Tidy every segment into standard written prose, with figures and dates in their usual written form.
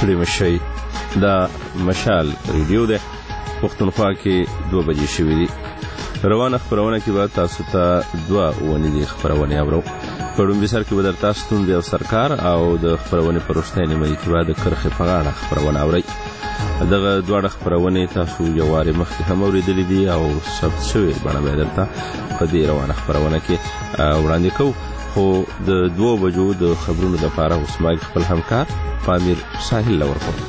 ستړي مه شئ. دا مشال ریډیو دی، پښتونخوا کې 2 بجې شوي دي. روانه خپرونه کې به تاسو ته 2 اونیزې خپرونې اورو. په لومړي سر کې به در تاسو ستونزې او سرکار او د خپرونې په وروستۍ نیمایي کې به د کرښې په غاړه خپرونه اورئ. دغه دواړه خپرونې تاسو یو وارې مخکې هم اورېدلې دي او ثبت شوې بڼه به درته په دې روانه خپرونه کې وړاندې کوو. خو د 2 بجو د خبرونو دپاره اوس ما خپل همکار پامیر ساحل له ورکوم.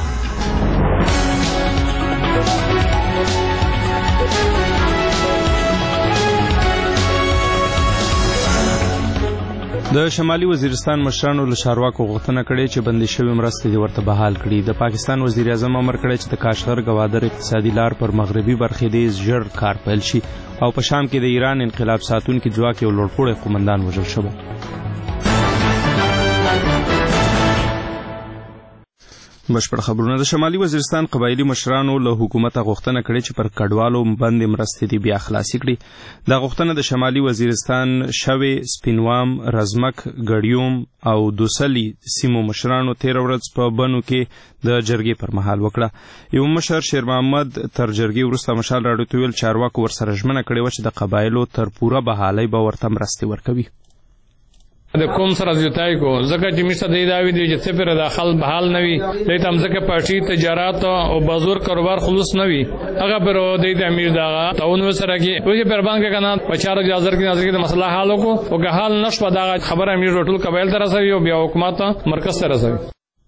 د شمالي وزیرستان مشرانو له چارواکو غوښتنه کړې چې بندي شوې مرستې دې ورته بحال کړي. د پاکستان وزیر اعظم امر کړی چې د کاشغر ګوادر اقتصادي لار پر مغربي برخې دې ژر کار پیل شي او په شام کې د ایران انقلاب ساتونکي ځواک یو لوړپوړی قومندان وژل شوی. بشپړ خبرونه. د شمالي وزیرستان قبایلي مشرانو له حکومته غوښتنه کړې چې پر کډوالو بندې مرستې دې بیا خلاصې کړي. دا غوښتنه د شمالي وزیرستان شوې، سپینوام، رزمک، ګړیوم او دوسلي سیمو مشرانو تېره ورځ په بنو کې د جرګې پر مهال وکړه. یو مشر شیر محمد تر جرګې وروسته مشال راډیو ته ویل چارواکو ورسره ژمنه کړې وه چې د قبایلو تر پوره بحالۍ به ورته مرستې ورکوي. د کوم سره زیاتای کو ځکه چې میسه دی دا وی دی چې صفر داخل بحال نوي د تم ځکه پارټي تجارت او بازار کاروبار خلوص نوي هغه پر د امیر دا تاون سره کې وې پر باندې کنه 50 جازر کې نظر کې د مسله حالو کو او که حال نشو دا خبر امیر ټول قبایل تر سره او بیا حکومت مرکز سره سره.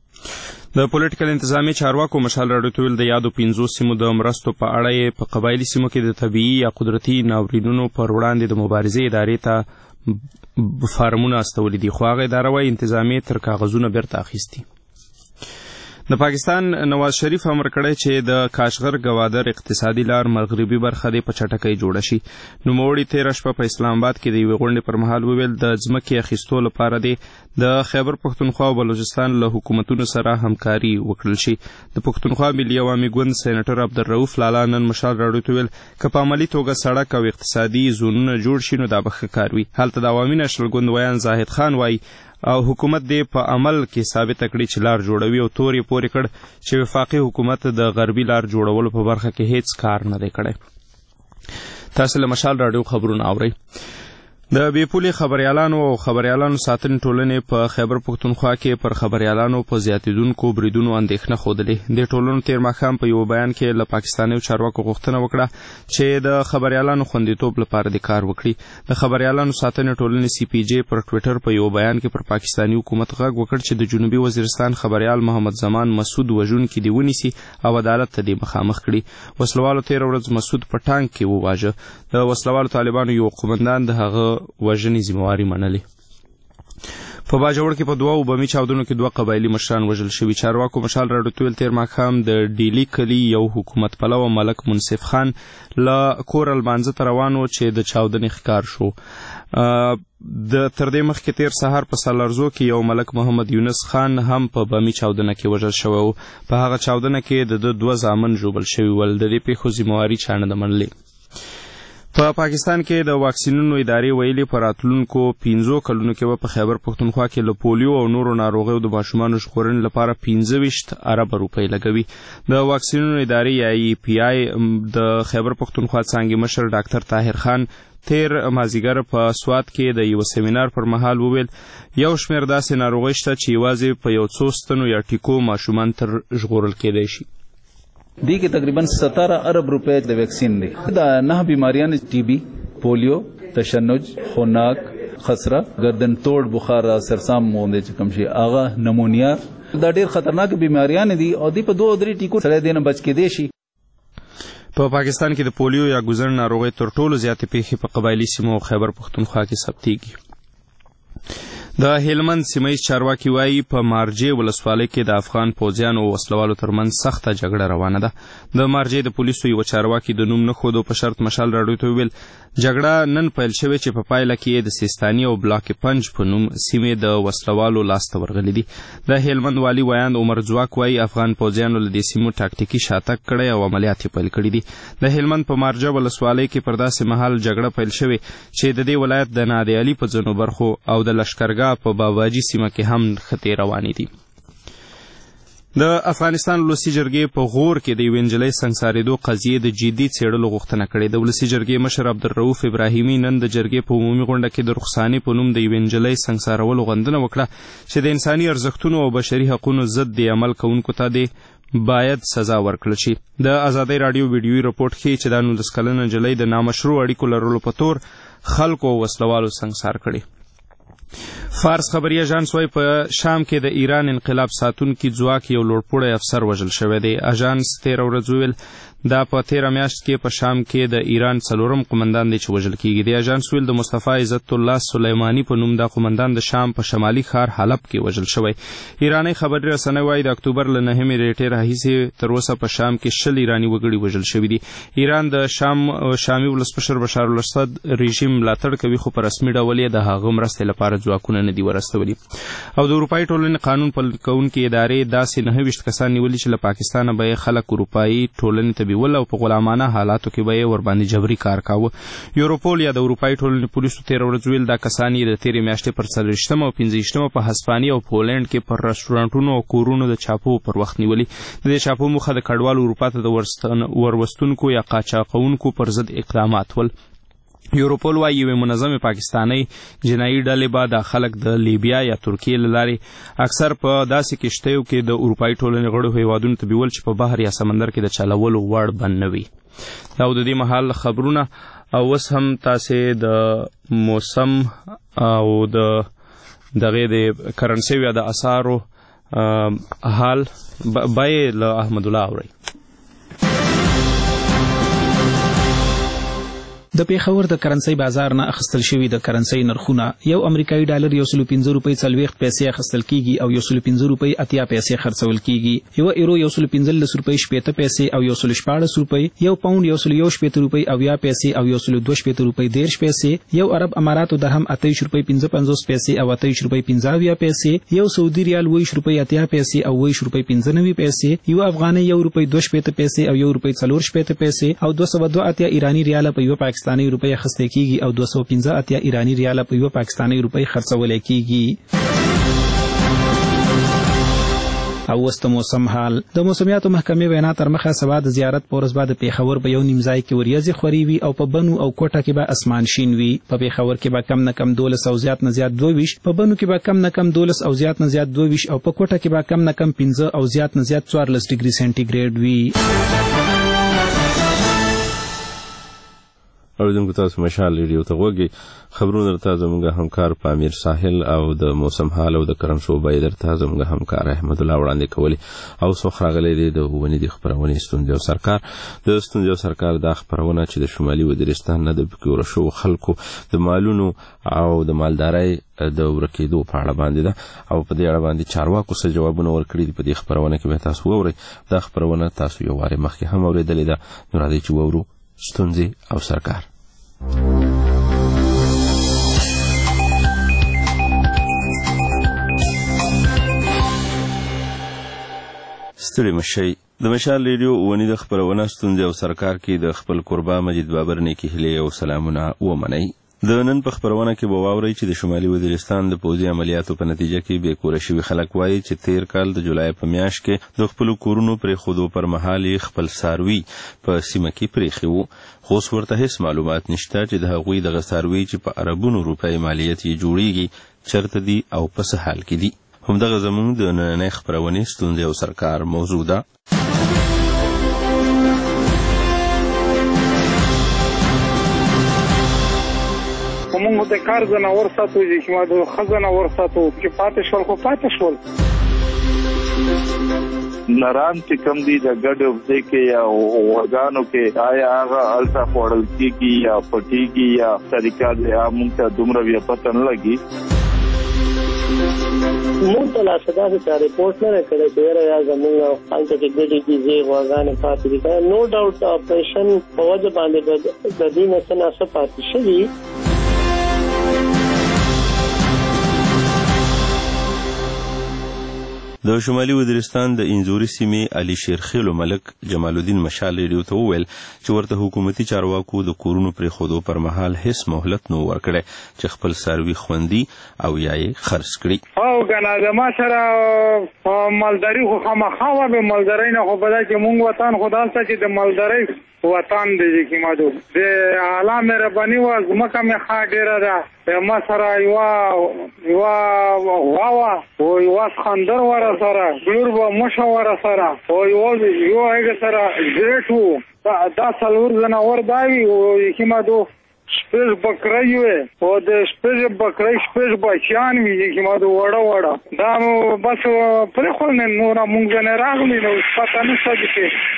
د پولیټیکل انتظامی چارواکو مشال راډیو ته ویل د یادو 15 سیمو د مرستو په اړه په قبایلي سیمو کې د طبيعي یا قدرتي ناورینونو پر وړاندې د مبارزې ادارې ته فارمونه استولې دي، خو هغه اداره وايي انتظامی تر کاغذونه بیرته اخیستي. د پاکستان نواز شریف امر کړی چې د کاشغر ګوادر اقتصادي لار مغربي برخه دې په چټکۍ جوړه شي. نوموړي تېره شپه په اسلام آباد کې د یوې غونډې پر مهال وویل د ځمکې اخیستو لپاره دې د خیبر پښتونخوا او بلوچستان له حکومتونو سره همکاري وکړل شي. د پښتونخوا ملي عوامي ګوند سېنیټر عبدالرؤف لالا نن مشال راډیو ته ویل که په عملي توګه سړک او اقتصادي زونونه جوړ شي نو دا به ښه کار وي. هلته د عوامي نشنل ګوند ویان زاهد خان وایي او حکومت دې په عمل کې ثابت کړي چې لار جوړوي او تور یې پورې کړ چې وفاقي حکومت د غربي لار جوړولو په برخه کې هیڅ کار نه دی کړی. تاسو له مشال راډیو خبرونه اورئ. د بیپولي خبريالانو او خبريالانو ساتنې ټولنې په خیبر پښتونخوا کې پر خبريالانو په زیاتیدونکو بریدونو اندېښنه ښودلې. د ټولنو تېر ماښام په یو بیان کې له پاکستاني چارواکو غوښتنه وکړه چې د خبريالانو خوندیتوب لپاره د کار وکړي. د خبريالانو ساتنې ټولنې سی پی جی پر ټویټر په یو بیان کې پر پاکستاني حکومت غږ وکړ چې د جنوبي وزیرستان خبريال محمد زمان مسعود وژونکي دې ونیسي او عدالت ته دې مخامخ کړي. وسلوالو تېره ورځ مسعود په ټانک کې وواژه. د وسلوالو طالبانو یو قومندان د هغه وژنې ذمواري منلې. په باجوړ کې په 2 بمي چاودنو کې 2 قبایلي مشران وژل شوي. چارواکو مشال راډیو ته ویل تېر ماښام د ډیلي کلي یو حکومت پلوه ملک منصف خان له کوره لمانځه ته روان و چې د چاودنې ښکار شو. د تر دې مخکې تېر سهار په سالارزو کې یو ملک محمد یونس خان هم په بمي چاودنه کې وژل شوی و. په هغه چاودنه کې د 2 زامن ژوبل شوي ول. د دې پیښو ذمواري چا نه ده منلې. په پاکستان کې د واکسینونو ادارې ویلي په راتلونکو 15 کلونو کې به په خیبر پښتونخوا کې له پولیو او نورو ناروغیو د ماشومانو ژغورنې لپاره 25 ارب روپۍ لګوي. د واکسینونو ادارې یا ای پی آی د خیبر پښتونخوا څانګې مشر ډاکټر طاهر خان تیر مازیګر په سوات کې د یو سیمینار پر مهال وویل یو شمېر داسې ناروغۍ شته چې یوازې په یو څو ستنو یا ټیکو ماشومان تر ژغورل کېدی شي. دی کې تقریبا 17 ارب روپے د ویکسین دی. دا 9 بیماریاں ٹی بی، پولیو، تشنج، خوناک، خسرہ، گردن توڑ، بخار، سرسام مونده چې کوم شي اغه نمونیا دا ډیر خطرناک بیماریاں دي او دی په 2-3 ټیکو سره دینه بچ کېدی شي. په پاکستان کې د پولیو یا ګوزن ناروغۍ تر ټولو زیاتې پیښې په قبایلي سیمو او خیبر پښتونخوا کې ثبتېږي. د هلمند سیمهیز چارواکي وایي په مارجې ولسوالۍ کې د افغان پوځیانو او وسلوالو ترمنځ سخته جګړه روانه ده. د مارجې د پولیسو یو چارواکي د نوم نه ښودو په شرط مشال راډیو ته وویل جګړه نن پیل شوې چې په پایله کې د سیستاني او بلاک پنج په نوم سیمې د وسلوالو لاسته ورغلي دي. د هلمند والي ویاند عمر ځواک وایي افغان پوځیانو له دې سیمو ټاکټیکي شاتګ کړی او عملیات یې پیل کړي دي. د هلمند په مارجه ولسوالۍ کې پر داسې مهال جګړه پیل شوې چې د دې ولایت د نادي علي په ځینو برخو او د لشکرګاه په باباجي سیمه کې هم خطې روانې دي. د افغانستان ولسي جرګې په غور کې د یوې نجلۍ سنګسارېدو قضیې د جدي څېړلو غوښتنه کړې. د ولسي جرګې مشر عبدالرؤف ابراهیمي نن د جرګې په عمومي غونډه کې د رخصانې په نوم د یوې نجلۍ سنګسارولو غندنه وکړه چې د انساني ارزښتونو او بشري حقونو ضد د عمل کوونکو ته باید سزا ورکړل شي. د ازادۍ راډیو ویډیویي رپورټ ښیي چې دا 19 کلنه نجلۍ د نامشروع اړیکو لرلو په تور خلکو او وسلوالو سنګسار کړي. فارس خبري اژانس وايي په شام کې د ایران انقلاب ساتونکي ځواک یو لوړپوړی افسر وژل شوی دی. اژانس 13 ورځ ویل دا په 13 میاشت کې په شام کې د ایران 4م قمندان دی چې وژل کیږي. د اژانس ویل د مصطفی عزت الله سلیمانی په نوم د قمندان د شام په شمالي ښار حلب کې وژل شوی. ایرانی خبري رسنۍ وايي د اکتوبر له 9 نیټې راهیسې تر اوسه په شام کې 20 ایرانی وګړي وژل شوي دي. ایران د شامي ولسمشر بشار الاسد رژیم ملاتړ کوي خو په رسمي ډول یې د هغه مرستې لپاره ځواکونه نه دي ورستولي. او د اروپایي ټولنې قانون پلي کوونکې ادارې داسې 29 کسان نیولي چې له پاکستانه به یې خلک اروپایي ټولنې ته بیول او په غلامانه حالاتو کې به یې ورباندې جبري کار کاوه. یوروپول یا د اروپایي ټولنې پولیسو 13 ورځ ویل دا کسان یې د تېرې میاشتې پر 40 او 15 په هسپانیا او پولنډ کې پر رسټورانټونو او کورونو د چاپو پر وخت نیولي. د دې چاپو موخه د کډوالو اروپا ته د وروستونکو یا قاچاقونکو پر ضد اقدامات ول. یوروپول وايي یوې منظمې پاکستاني جنایي ډلې به دا خلک د لیبیا یا ترکیې له لارې اکثر په داسې کښتیو کې د اروپایي ټولنې غړو هیوادونو ته بیول چې په بحر یا سمندر کې د چلولو وړ بند نه وي. دا د دې مهال خبرونه. او اوس هم تاسې د موسم او د دغې د کرنسۍ یا د اسعارو حال بیې له احمد الله اورئ. د پیښور د کرنسۍ بازار نه اخیستل شوي د کرنسۍ نرخونه یو امریکایي ډالر 115 روپۍ 40 پیسې اخیستل کیږي او 115 روپۍ 80 پیسې خرڅول کیږي. یو ایرو 115 روپۍ 70 پیسې او 114 روپۍ. یو پاوند 117 روپۍ 90 پیسې او 122 روپۍ 10 پیسې. یو عرب اماراتو درهم 28 روپۍ 55 پیسې او 28 روپۍ 50 پیسې. یو سعودي ریال 20 روپۍ 80 پیسې او 20 روپۍ 95 پیسې. یو افغاني 1 روپۍ 22 پیسې او 1 روپۍ 44 پیسې او 282 ایرانی ریال په یو پاکستاني روپۍ اخیستل کیږي او 215 ایرانی ریال په یو پاکستاني روپۍ خرڅول کیږي. او وست موسم حال. د موسمیاتو محکمې وینا تر مخه سبا د زیارت په ورځ بعد پیښور په یو نیم ځای کې وریځې خوري وي او په بنو او کوټه کې به اسمان شین وي. په پیښور کې به کم نه کم 12 او زیات نه زیات 22، په بنو کې به کم نه کم 12 او زیات نه زیات 22 او په کوټه کې به کم نه کم 15 او زیات نه زیات 14 ډیګري سنټیګریډ وي. اوریدونکو تاسو مشال ریډیو ته غوږی خبرونه درته زموږ همکار پامیر ساحل او د موسم حال او د کرنسو بیې درته زموږ همکار احمد الله وړاندې کولی. او څوک راغلی دی د ونې د خپرونې ستونزې او سرکار. د ستونزې او سرکار دا خپرونه چې د شمالي وزیرستان نه د پکې ورشو خلکو د مالونو او د مالدارۍ د ورکېدو په اړه باندې ده او په دې اړه باندې چارواکو څه جوابونه ورکړي دي. په دې خپرونه کې به تاسو واورئ. دا خپرونه تاسو یو وارې مخکې هم اورېدلې ده. نو راځئ چې واورو ستونزې او سرکار. ستړي مشئ. د مشال ریډیو ونې د خپرونه ستونزې او سرکار کې د خپل قربا مجید بابر نیکي هیلې او سلامونه ومنئ. د نن په خپرونه کې به واورئ چې د شمالي وزیرستان د پوځي عملیاتو په نتیجه کې بې کوره شوي خلک وایي چې تیر کال د جولای په میاشت کې د خپلو کورونو پرېښودو پر مهال یې خپل څاروي په سیمه کې پرېښي وو، خو اوس ورته هیڅ معلومات نشته چې د هغوی دغه څاروي چې په اربونو روپۍ مالیت یې جوړیږي چېرته دي او په څه حال کې دي. همدغه زموږ د نننۍ خپرونې ستونزې او سرکار موضوع ده. موږ د کار ځناور ساتو چې ما د خزانور ساتو چې پاتې شول خو پاتې شول. نران چې کم دي د ګډ وځي کې یا ورګانو کې آیا هغه الټا خوړل کیږي یا پټیږي یا طریقه د موږ ته دومره بیا پته نه لګي. موږ ته لا صدا د ریپورت نه کړی چې یا زموږ حالت کې ګډي دي ورګان پاتې دي. نو ډاوټ اپریشن په وجه باندې د دې نه څه پاتې شي. د شمالي وزیرستان د انزوري سیمې علي شیرخیل ملک جمال الدین مشال ریډیو ته وویل چې ورته حکومتي چارواکو د کورونو پرېښودو پر مهال هیڅ مهلت نه ورکړی چې خپل څاروي خوندي او یا یې خرڅ کړي. او کنه زما سره مالداري خو خامخا به مالداري نه خو بدا چې مونږ وطن خدا ته چې د مالداري وطن دی کې مادو د اعلی مهرباني وا زمکه مې ښه ډیره ده ما سره یو واوا او یو خندر ور سره ګلور به مشوره سره او یو هغه سره زیټو دا څلور زناور دی او کې مادو شپږ بکرای او د شپږ بکرای شپږ بچیان وی چې مادو وړه دا بس پر خو نه نور مونږ نه راغلی نو پته نه څه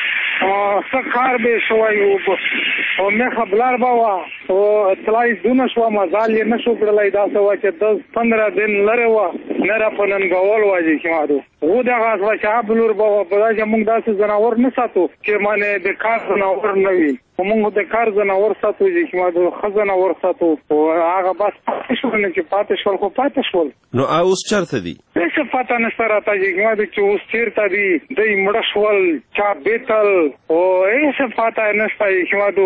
سخار به شوی او مې خبلار باوا او اطلاعي دونه شو مزال یې نشو کړلای دا سوا چې 10-15 دن لره و نه را پنن غول واجی چې مادو و دا غاز وا چې بلور باوا په دا چې موږ داسې زناور نه ساتو چې معنی د کار زناور نه وي موږ د کار زناور ساتو چې مادو خزانه ور ساتو او هغه بس شو نه چې پاتې شول خو پاتې شول. نو اوس چرته دي څه پته نشته راته چې مادو چې اوس چیرته دي د مړ شول چا بیتل او هیڅ پته نشته چې مادو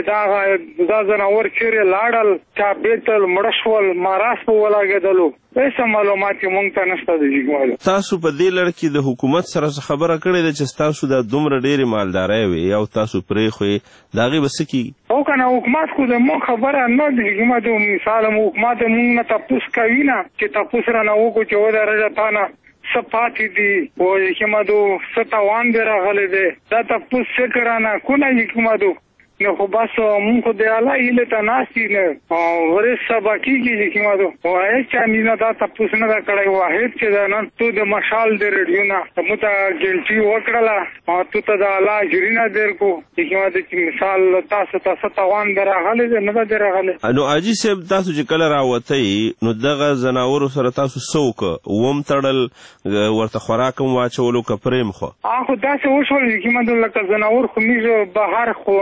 چې دا زناور چیرې لاړل چا بیتل مړ شول ماراس په ولاګېدلو هیڅ معلومات مونږ ته نشته دي. تاسو په دې لړ کې د حکومت سره خبره کړې ده چې تاسو د دومره ډېرې مالدارۍ وي او تاسو پرې خو دا غي بسکی او کنه حکومت خو د مو خبره نه دی چې مو مثال حکومت مونږ نه تاسو کوي نه چې تاسو را نه وکړو چې و درجه تانه سپاتی دی او چې مادو ستوان دی راغلی دی دا تاسو څه کرانه کو نه چې مادو نو خو بس مونږ خو د الله ایله ته ناسي نه ورې سبا کیږي چې مادو وای چې نه دا تاسو نه دا کړی واحد چې نن ته د مشال د ریډیو نه مو ته ګلټي وکړه او ته د الله جرینا درکو چې مادو چې مثال تاسو توان دراغله نه دراغله. نو اجي صاحب تاسو چې کله راوته نو دغه زناور سره تاسو څوک ووم تړل ورته خوراکم واچولو کپریم خو اخو تاسو وشول چې مادو لکه زناور خو میږه بهر خو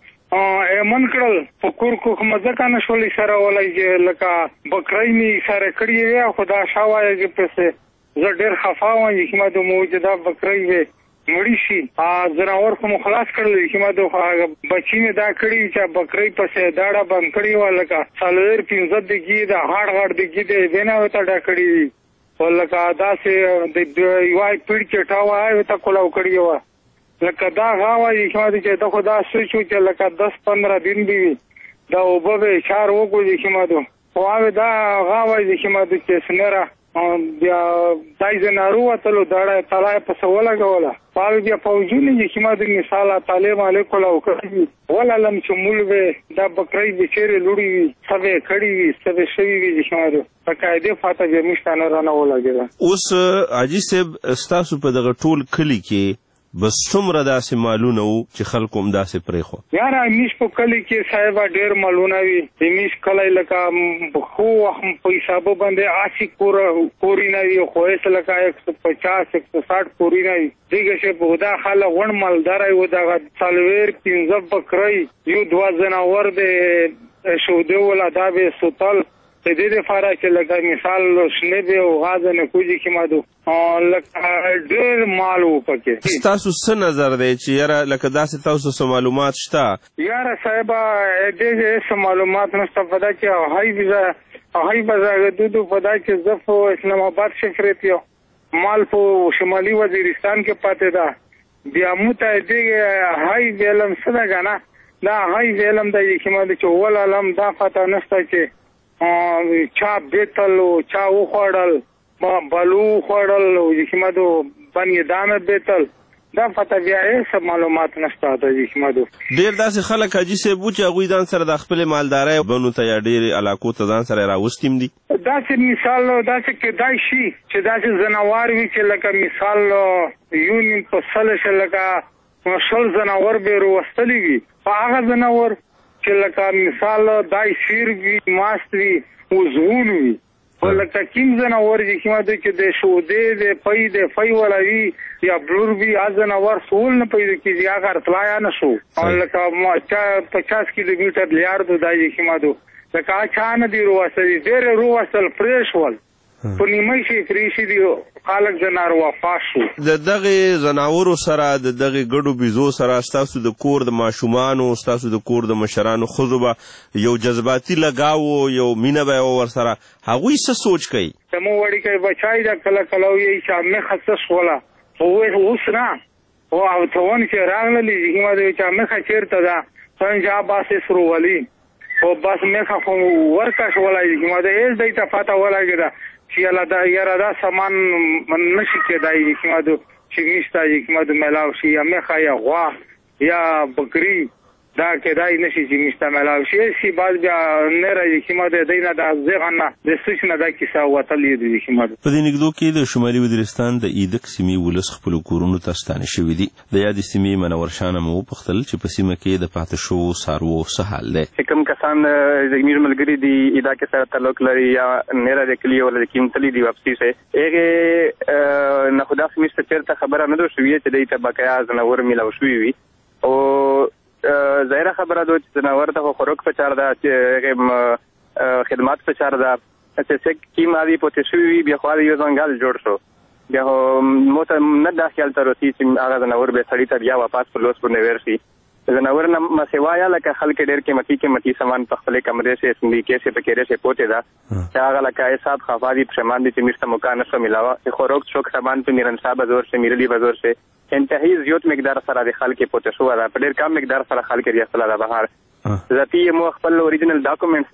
من کړل په کور کو مزه نه شولې سره ولای چې لکه بکرای می سره کړی وي خدا شاوای چې پسه زه ډېر خفا وم چې ماده موجوده بکرای وي مړی شي زناور خو خلاص کړل چې ماده بچی نه دا کړی چې بکرای پسه داړه بند کړی و لکه څلور 15 دګي دا هاړ دګي دې بنا وته دا کړی ولکه دا سه د یوای پیډ چټاوای وته کولاو کړی و لکه دا غاوای چې دا خدا سوچو چې لکه 10-15 دن دی دا وبو چار وګوري چې مادو او دا غاوای چې مادو چې سنره بیا دای زنارو وتلو داړه تلای په سواله غولا پاو بیا پوجونی چې مادو مثال تعلیم علیکم او کوي ولا لم چمولوي دا بکرای بچره لوري سبه کړي سبه شوی وي چې مادو پکایده فاته به مشتانه رانه ولاګه. اوس اجي صاحب استاسو په دغه ټول کلی کې بس څومره داسې مالونه وو چې خلکو هم داسې پرېښو یاره میش په کلی کې صاحب ډېر مالونه وي میش کلی لکه خو په حسابو باندې 80 کورونه وي خو یې لکه 150-160 کورونه وي دغه شی په دا خلک غون مالدار وي دا څلور 15 بکرای یو 2 زناور به شوده ولا دا به سوتل د دې لپاره چې لکه مثال شنه به او غاز نه کوجي کې مادو لکه ډېر مال وپکې. تاسو څه نظر دی چې یاره لکه داسې تاسو څه معلومات شته؟ یاره صاحب دې څه معلومات نشته په دا کې هاي بازار دودو په دا کې زفو اسلام آباد شفرت یو مال په شمالي وزیرستان کې پاتې ده بیا موته دې هاي ویلم څه ده کنه دا هاي ویلم د یکمه چې ول علم دا پته نشته چې چا بیتل چا وخوړل بلو خوړل چې مادو باندې دامه بیتل دا پته بیا هیڅ معلومات نشته د چې ډیر داسې خلک اجي صاحب چې هغوی ځان سره د خپل مالدارۍ بنو ته یا ډېرې علاقو ته ځان سره راوستیم دي داسې مثال داسې کېدای شي چې داسې زناور وي چې لکه مثال یونین په سل لکه شل زناور به وروستلی وي په هغه زناور چې لکه مثال دای شیر وي ماست وي وزغون وي ولکه کیم زناور چې ماده کې د شودې د پي د فای ولوي یا بلور وي ازناور سول نه پیدا کیږي هغه تلایا نه شو لکه 50 کیلومتر لیار د دای چې ماده لکه چانه دی رواسل ډېر رواسل فريش ول په نیمه شي پریشي دی خلک د ناروا شو. د دغه زناورو سره د دغه ګډو بيزو سره ستاسو د کور د ماشومانو ستاسو د کور د مشرانو خزوبه یو جذباتي لګاو یو مینه به ور سره هغوی څه سوچ کوي؟ زمو وړي کوي بچای دا کله کله یې چې مې خصص ولا هو اوس نه او ته چې راغلی هغه د چې مې خچیرته دا څنګه باسه سرو ولی او بس مې خو ورکاش ولای هغه د هیڅ د اتفاق ولای دا چې الله دا یاره دا سامان نشي کېدای چې ماده چې نشته چې ماده ملاو شي یا مې خیا غوا یا بکری دا کېدای نشي چې نشته ملاو شي سی باز بیا نه راځي چې ماده دینه د ځغنه د سچنه د کیسه وتلې دي چې ماده په دې نګدو کې د شمالي وزیرستان د ایدک سیمې ولس خپل کورونو ته ستانه شوې دي. د یاد سیمې منور شانه مو پختل چې په سیمه کې د پاتې شو سارو څه حال دی؟ کوم کسان زمیر ملګری دي ادا کې سره تعلق لري یا نه را کلی ولا قیمتلی دی واپسی سه هغه نه خدا سمست چیرته خبره نه دوه شوې چې د تبقیا زنور ملاو شوې وي او ظاهره خبره ده چې زناور ته خوراک په چار ده چې خدمات په چار ده چې کیم عادي پوتې شوی بیا خو یو ځنګل جوړ شو بیا مو ته نه دا خیال تر اوسې چې هغه زناور به سړی ته بیا واپس په لوس باندې ورشي. زناور نه مسوایا لکه خلک ډېر قیمتي سامان په خپل کمرې سه اسمبلی کې سه پکې سه پوتې ده چې هغه لکه حساب خفادي پښمان دي چې مرسته مکان سره ملاوه خوراک شوک سامان په میرن صاحب زور سه میرلی بازار سه انتهایی زیات مقدار سره د خلک پوتې شو ده په ډېر کم مقدار سره خلک یې اصله ده بهر ذاتی مو خپل اوریجنل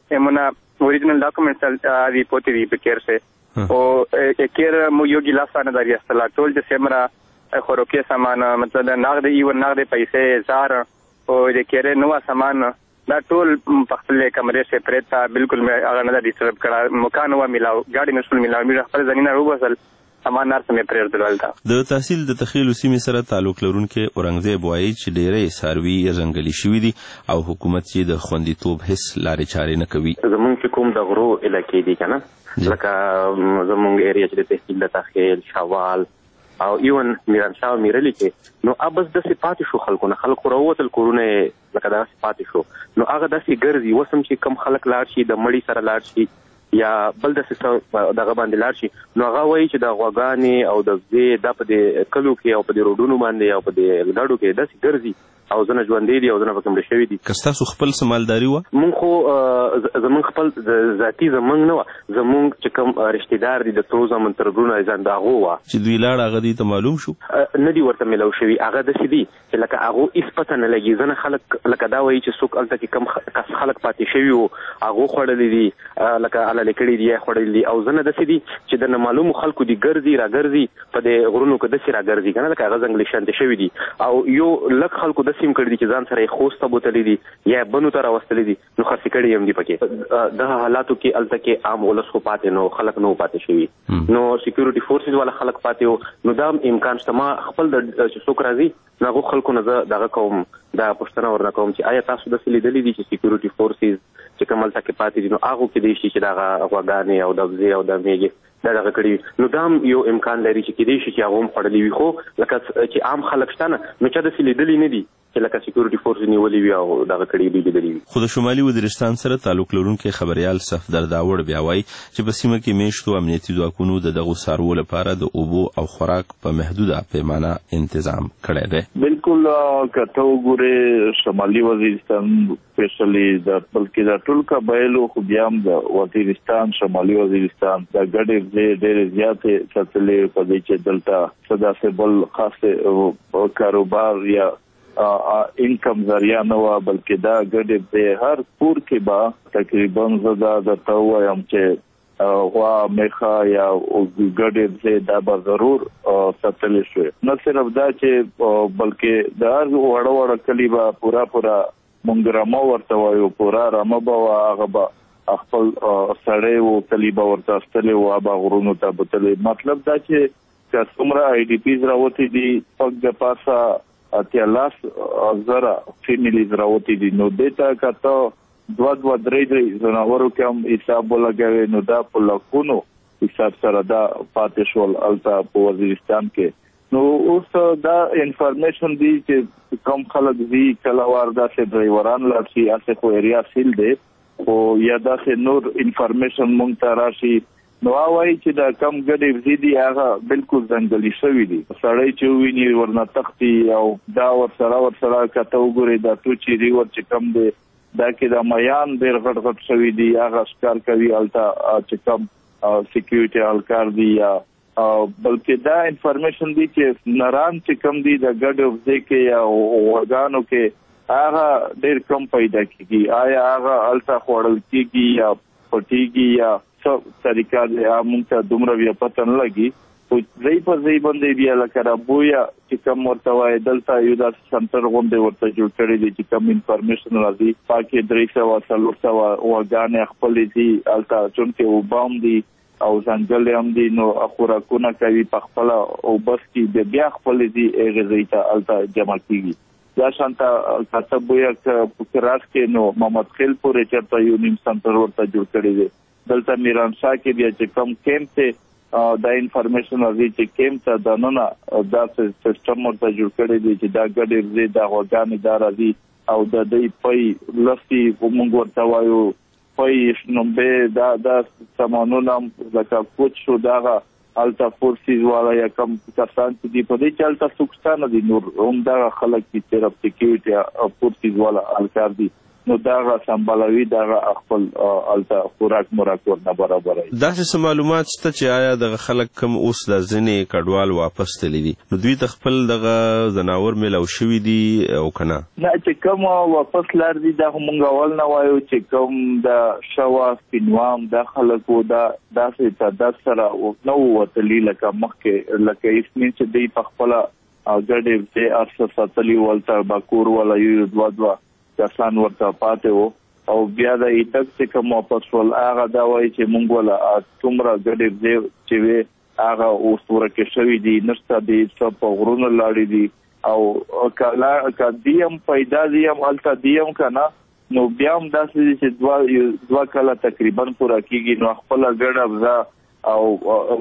ډاکومنټس دی پوتې دی پکې سه او کېر مو یو ګلاس نه دري اصله ټول د سیمرا خوراکي سامان مطلب نقد پیسې زار او د کېر نو سامان دا ټول په خپل کمرې سه پرتا بالکل مې هغه نه ډیسټرب کړه مکان و ملاو ګاډي نشول ملاو مې خپل ځنینه وبسل سامان نار سمې پرېږدل دا د تحصیل د تخیل سیمې سره تعلق لرونکي اورنګزیب وایي چې ډېرې ساروي ځنګلي شوي دي او حکومت یې د خوندیتوب هیڅ لارې چارې نه کوي. زمونږ چې کوم د غرو علاقې دي که نه لکه زمونږ ایریا چې د تحصیل د تخیل شوال او ایون میرانشاه او میرلی کې نو ابس داسې پاتې شو خلکو نه خلکو راووتل کورونه لکه داسې پاتې شو نو هغه داسې ګرځي وسم چې کم خلک لاړ شي د مړي سره لاړ شي یا بل داسې دغه باندې لاړ شي نو هغه وایي چې د غواګانې او د وزې دا په دې کلو کې او په دې روډونو باندې او په دې ګاډو کې داسې ګرځي او زنه ژوندې دي او زنه پکې مړه شوي دي. که ستاسو خپل څه مالداري وه؟ مونږ خو زمونږ خپل ذاتي زمونږ نه وه زمونږ چې کوم رشتې دار دي د څو زمون تربرونه ځان د هغو وه چې دوی لاړ هغه دوی ته معلوم شو نه دي ورته میلاو شوي هغه داسې دي چې لکه هغو هېڅ پته نه لګي ځنه خلک لکه دا وایي چې څوک هلته کې کم کس خلک پاتې شوي وو هغو خوړلي دي لکه حلالې کړي دي یا خوړلي دي او ځنه داسې دي چې د نامعلومو خلکو دي ګرځي راګرځي په دې غرونو کې داسې راګرځي که نه لکه هغه ځنګلي شانتې شوي دي او یو لږ خلکو داسې هم کړي دي چې ځان سره یې خوست ته بوتلی دي یا بنو ته راوستلی دي نو خرڅې کړي هم دي پکې دغه حالاتو کې هلته کې عام ولس خو پاتې نو خلک نه پاتې شوي نو سیکیورټي فورسز والا خلک پاتې وو نو دا امکان شته ما خپل چې څوک راځي نو هغو خلکو نه زه دغه کوم دا پوښتنه ورنه کوم چې آیا تاسو داسې لیدلي دي چې سیکیورټي فورسز چې کوم هلته کې پاتې دي نو هغو کې دی شي چې دغه غواګانې او د وزې او د میږې دا دغه کړي نو دا هم یو امکان لري چې کېدای شي چې هغه هم خوړلي وي خو لکه چې عام خلک شته نه نو چا داسې لیدلي نه دي چې لکه سیکیورټي فورس نیولي وي او دغه کړي دوی لیدلي وي. خو د شمالي وزیرستان سره تعلق لرونکی خبریال صفدر داوړ بیا وایي چې په سیمه کې میشتو امنیتي ځواکونو د دغو څاروو لپاره د اوبو او خوراک په محدوده پیمانه تنظیم کړی دی. بالکل که ته وګورې شمالي وزیرستان سپیشلی بلکې د ټول قبایلو خو بیا هم د وزیرستان شمالي وزیرستان د ګډې ډېرې زیاتې ساتلې په دې چې دلته څه داسې بل خاص کاروبار یا انکم ذریعہ نه وه بلکې دا ګډې د هر کور کې به تقریبا زه دا درته ووایم چې غوا میخه یا ګډې دا به ضرور ساتلی شوې نه صرف دا چې بلکې د هر وړه کلي به پوره مونږ رمه ورته وایو پوره رمه به وه هغه به خپل سړی و کلي به ورته استلی و هغه غرونو ته بوتلی مطلب دا چې که څومره آی ډي پیز راوتي دي پک د پاسه اتیا لاس زره فیملیز راوتی دي نو دیتا کته دوا درې زناورو کې هم حساب ولګوي نو دا په لکونو حساب سره دا پاتې شول الته په وزیرستان کې نو اوس دا انفارمیشن دی چې کم خلک دي کلاوار دا چې ډرایوران لارشي اسه خو ایریا سیل دی او یا دا چې نور انفارمیشن مونږ ته راشي نو وايي چې دا کم ګډې زیدي هغه بالکل ځنګلي شوی دي سړی چې ویني ورنه تختی او دا ورسره کته وګوري دا توچی ریور چې کم دی دا کې د میان ډېر غټ شوی دي هغه ښکار کوي الته چې کم سکیورټي الکار دي یا بلکې دا انفارمیشن دی چې نران چې کم دي د ګډ ځکه یا اورګانو کې هغه ډېر کم پیدا کیږي آیا هغه الته خوړل کیږي یا پټیږي یا څه طریقه دی موږ ته دومره بیا پته نه لګي خو ځای په ځای باندې بیا لکه رابویا چې کوم ورته وایي دلته یو داسې سنټر غونډې ورته جوړ کړی دی چې کوم انفارمیشن راځي پاکې 300 وګانې خپلې دي هلته چونکې اوبه هم دي او ځنګل هم دي نو خوراکونه کوي په خپله او بس کې بیا خپلې دي هغې ځای ته هلته جمع کېږي دا شانته کاتبویا راس کې نو محمد خیل پورې چېرته یو نیم سنټر ورته جوړ کړی دی دلته میرانشاه کې بیا چې کم کیمپ ته دا انفارمیشن راځي چې کیمپ ته دننه دا سیستم ورته جوړ کړی دی چې دا ګډې ځای دا غواګانې دا راځي او د دوی پی لسي موږ ورته وایو پی نومبې دا سامانونه لکه کوچ شو دغه الته فورسیز والا یا کم کسان چې دي په دې چې الته سوکستانه دي نور هم دغه خلک چې طرف سکیورټي فورسیز والا الکار دي نو داغه سمبالوي داغه خپل الته خوراک ورنه برابرای دا څه معلومات شته چې آیا د خلک کم اوس د ځنې کډوال واپس تللی دي نو دوی خپل دغه زناور ملو شوی دي او کنه نه چې کوم واپس لار دي دا موږ اول نه وایو چې کوم د شوا سپینوام د خلکو دا داسې تعداد سره نو وتلی لکه مخکې لکه اسمن چې دی په خپل ګډې چې ارسه ساتلی ولته باکور ولا یو دوه کسان ورته پاتې وو او بیا د ایتک چې کوم واپس ول هغه دا وایي چې مونږ ولا څومره ګډې ځای چې وي هغه اوس ورکه شوی دي نشته دي څه په غرونو لاړې دي او کله دیم پیدا دیم الته دیم کنه نو بیا هم داسې چې دوا کله تقریبا پوره کیږي نو خپل ګډه ځا او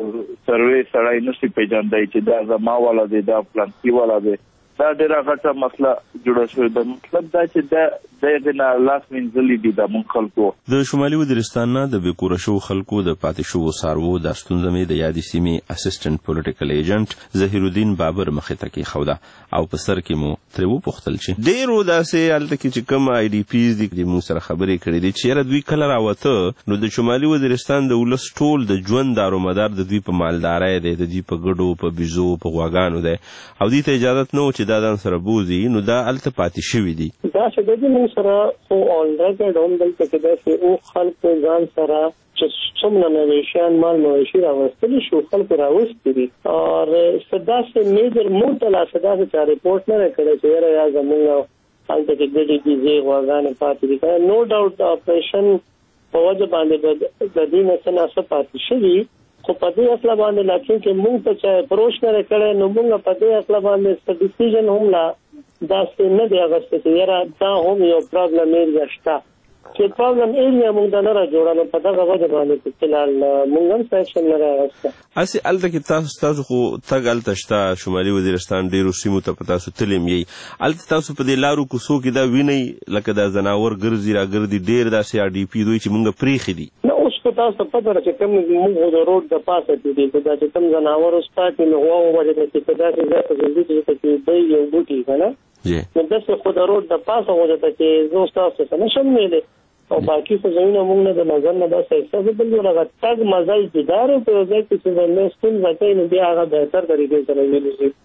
سروي سړی نشي پیژندای چې دا زما والا دی دا پلانکی والا دی دا ډیره غټه مسله جوړه شوې ده مطلب دا چې د نه لاس منځلي دي د مون خلکو د شمالي وزیرستان نه د بیکوره شو خلکو د پاتې شو سارو د ستونزمې د یادې سیمې اسسټنټ پولیټیکل ایجنټ ظهیر الدین بابر مخې ته کې خوده او په سر کې مو ترې وپوښتل چې ډیرو داسې هلته کې چې کوم آی ډي پیز دي چې موږ سره خبرې کړې دي چې یاره دوی کله راوته نو د شمالي وزیرستان د ولس ټول د ژوند دارومدار د دوی په مالدارۍ دی د دوی په ګډو په بیزو په غواګانو دی او دوی ته اجازه نه و چې دا ځان سره بوزي نو دا الته پاتې شوي دي دا چې د موږ سره خو اولریډي هم دلته کې داسې او خلک ځان سره چې څومره مویشیان مال مویشي راوستلی شو خلک راوستي دي او صدا سے میجر موټلا صدا سے رپورټ نه کړی چې یاره یا زموږ هلته کې ګډې دي زی غواګانې پاتې دي نو ډاوټ اپریشن په وجه باندې د دې نه څه نه پاتې شوي خو په دې اصله باندې لکه چې موږ ته چې اپروچ نه کړی نو موږ په دې اصله باندې څه ډیسیژن هم لا داسې نه دی اغوستی چې یاره دا هم یو پرابلم ایریا شته چې پرابلم ایریا موږ دا نه را جوړه نو په دغه وجه باندې فلحال موږ هم سیکشن نه راغسته هسې هلته کې تاسو خو تګ هلته شته شمالي وزیرستان ډېرو سیمو ته په تاسو تللی یم یئ هلته تاسو په دې لارو کوڅو کې دا وینئ لکه دا ځناور ګرځي راګرځي ډېر داسې آر ډي پي دوی چې موږ پرېښي دي تاسو په پته چې کوم موږ د روډ د پاسه دي دا چې کوم ځناور اوستا کې نو هو وجه چې دا چې زندگی چې دی یو بوټي کنه نو داسې خو د روډ د پاسه وجه چې زه تاسو څه نشم ویلې او باقي څه ځایونه موږ نه د نظر نه داسې احساس بل هغه تګ مزل دیدار په ځای کې چې نه ستون ځای نو بیا هغه بهتر طریقې سره ویل شي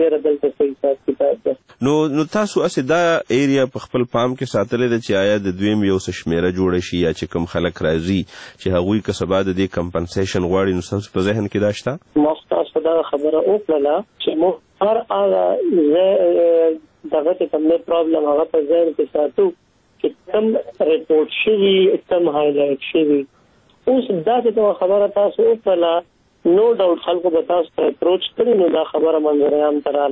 نو تاسو اسه دا ایریا په خپل پام کې ساتلې ده چې آیا د دویم یو څه شمیره جوړ شي یا چې کوم خلک راځي چې هغوی کسبه د دې کمپنسیشن غواړي نو تاسو په ذهن کې دا شته مختص دا خبره وکړه چې مو هر هغه دغه کوم پرابلم هغه په ذهن کې ساتو چې کوم ریپورت شي کوم هایلایټ شي اوس دا څه خبره تاسو وکړه نو ډاوټ خلکو به تاسو ته اپروچ کړي نو دا خبره منځره هم تراله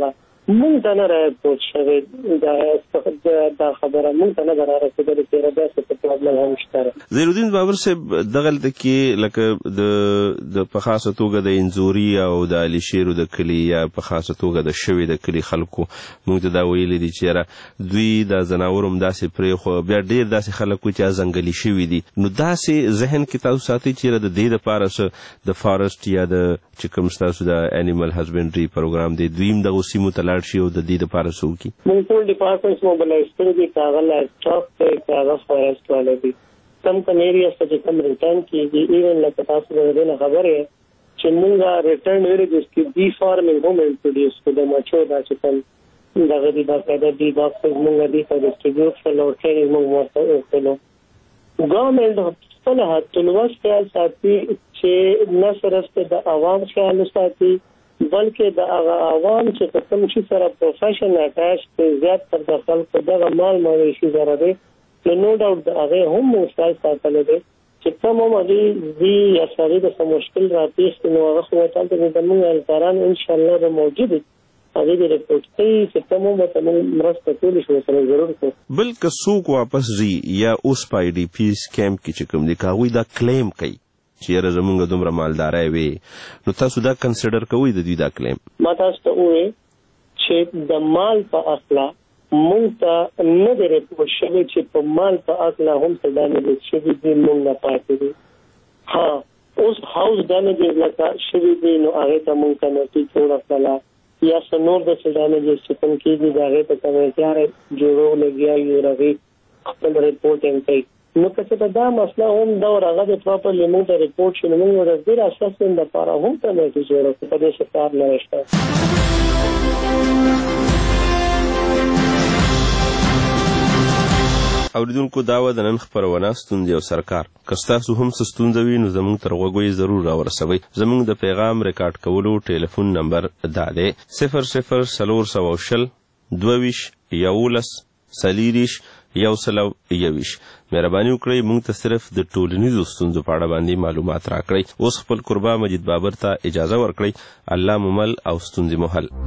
مونږ ته نه راپورټ شوی دا خبره مونږ ته نه رارسېدلې چې داسې پرابلم هم شته. زیرالدین بابر صاحب دغلته کې لکه د په خاصه توګه د انځوري او د علي شیرو د کلي یا په خاصه توګه د شوي د کلي خلکو مونږ ته دا ویلي دي چې دوی د ځناور هم داسې پرېښو، بیا ډېر داسې خلک وو چې ځنګلي شوي دي. نو داسې ذهن کې تاسو ساتئ چې د دې دپاره د فارسټ یا د چې کوم ستاسو د انیمل هزبنډري پروګرام دی دوی هم دغو سیمو ته لاړ شي او د دې دپاره څه وکړي؟ مونږ ټول ډپارټمنټس موبلایز کړي دي، که هغه لایفسټاک دی که هغه فارسټ والا دي. کم ایریاز ته چې کم ریټرن کېږي ایون لکه تاسو د دې نه خبر یې چې مونږ ریټرن ویلیجز کې بي فارمینګ هم انټروډیوس کړو. د مچو دا چې کوم دغه دي باقاعده بي باکسز مونږ دې ته ډسټریبیوټ کړل او ټریننګ مونږ ورته وکړو. ګورنمنټ خپل حتلوس خیال ساتي چې نه صرف د عوام خیال ساتي بلکې د هغه عوام چې کوم شي سره پروفیشن اټاچ دی زیات تر د خلکو دغه مال مویشي سره دی نو ډاوټ د هغه هم مشکل ساتل دي چې کوم مالي زی یا سړي د مشکل راپېښ نو هغه خو ته د موږ الکاران ان شاء الله به موجود دي. هغه د ریپورت کوي چې کوم ته مرسته کولی شو سره ضرور کو. بلکې څوک واپس زی یا اوس پای ډي پیس کیمپ کې چې کوم دي کاوی دا کلیم کوي چې یاره زمونږ دومره مالدارای وي، نو تاسو دا کنسیډر کوئ د دوی دا کلیم؟ ما تاسو ته ووایي چې د مال په اصله مونږ ته نه دی ریپورټ شوی چې په مال په اصله هم څه ډیمیجز شوي دي مونږ نه پاتې دي. ها اوس هاوس ډیمیجز لکه شوي دي نو هغې ته مونږ کمیټي جوړه کړله یا څه نور داسې ډیمیجز چې کوم کېږي د هغې ته کمیټیانې جوړو لګیا یو هغې خپل ریپورټینګ کوي. نو که څه دا مسله هم دا هغه د پراپرلی مونږ ته ریپورټ شي نو مونږ د ډېر اساسین دپاره هم کمیټي جوړه کړو. په دې څه کار نه شته. اوریدونکو دا وه د نن خپرونه ستونزې او سرکار. که ستاسو هم څه ستونزه وي نو زموږ تر غوږو یې ضرور راورسوئ. زموږ د پیغام ریکارډ کولو ټلیفون نمبر دا دی 00 22 11 40 121. مهرباني وکړئ موږ ته صرف د ټولنیزو ستونزو په اړه باندې معلومات راکړئ. اوس خپل قربا مجید بابر ته اجازه ورکړئ. الله مو مل او ستونزې مو حل.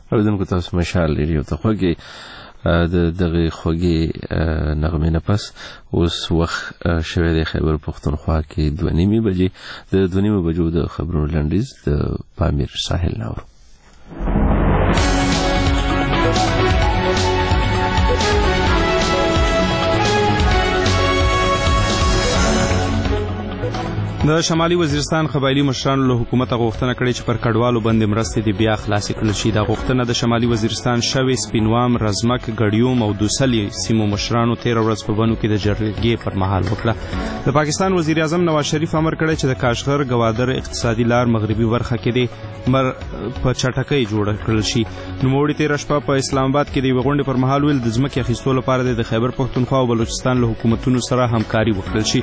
اوریدونکو تاسو مشال ریډیو ته خوږی د دغه خوږی نغمې نه پس اوس وخت شوی د خیبر پښتونخوا کې 2:30 بجې د 2:30 بجو د خبرونو لنډیز د پامیر ساحل ناور. د شمالي وزیرستان قبایلی مشرانو له حکومت غوښتنه کړې چې پر کډوالو باندې مرستې د بیا خلاصې کړل شي. دا غوښتنه د شمالي وزیرستان شوي سپینوام، رزمک، ګړیوم او دوسلي سیمو مشرانو 13 ورځ په بنو کې د جرګې پر مهال وکړه. د پاکستان وزیر اعظم نواز شریف امر کړی چې د کاشغر ګوادر اقتصادي لار مغربي برخه کې د په چټکۍ جوړ کړل شي. نوموړي 13 شپه په اسلام آباد کې د یوې غونډې پر مهال ویل د ځمکې اخیستو لپاره د خیبر پښتونخوا او بلوچستان له حکومتونو سره همکاري وکړل شي.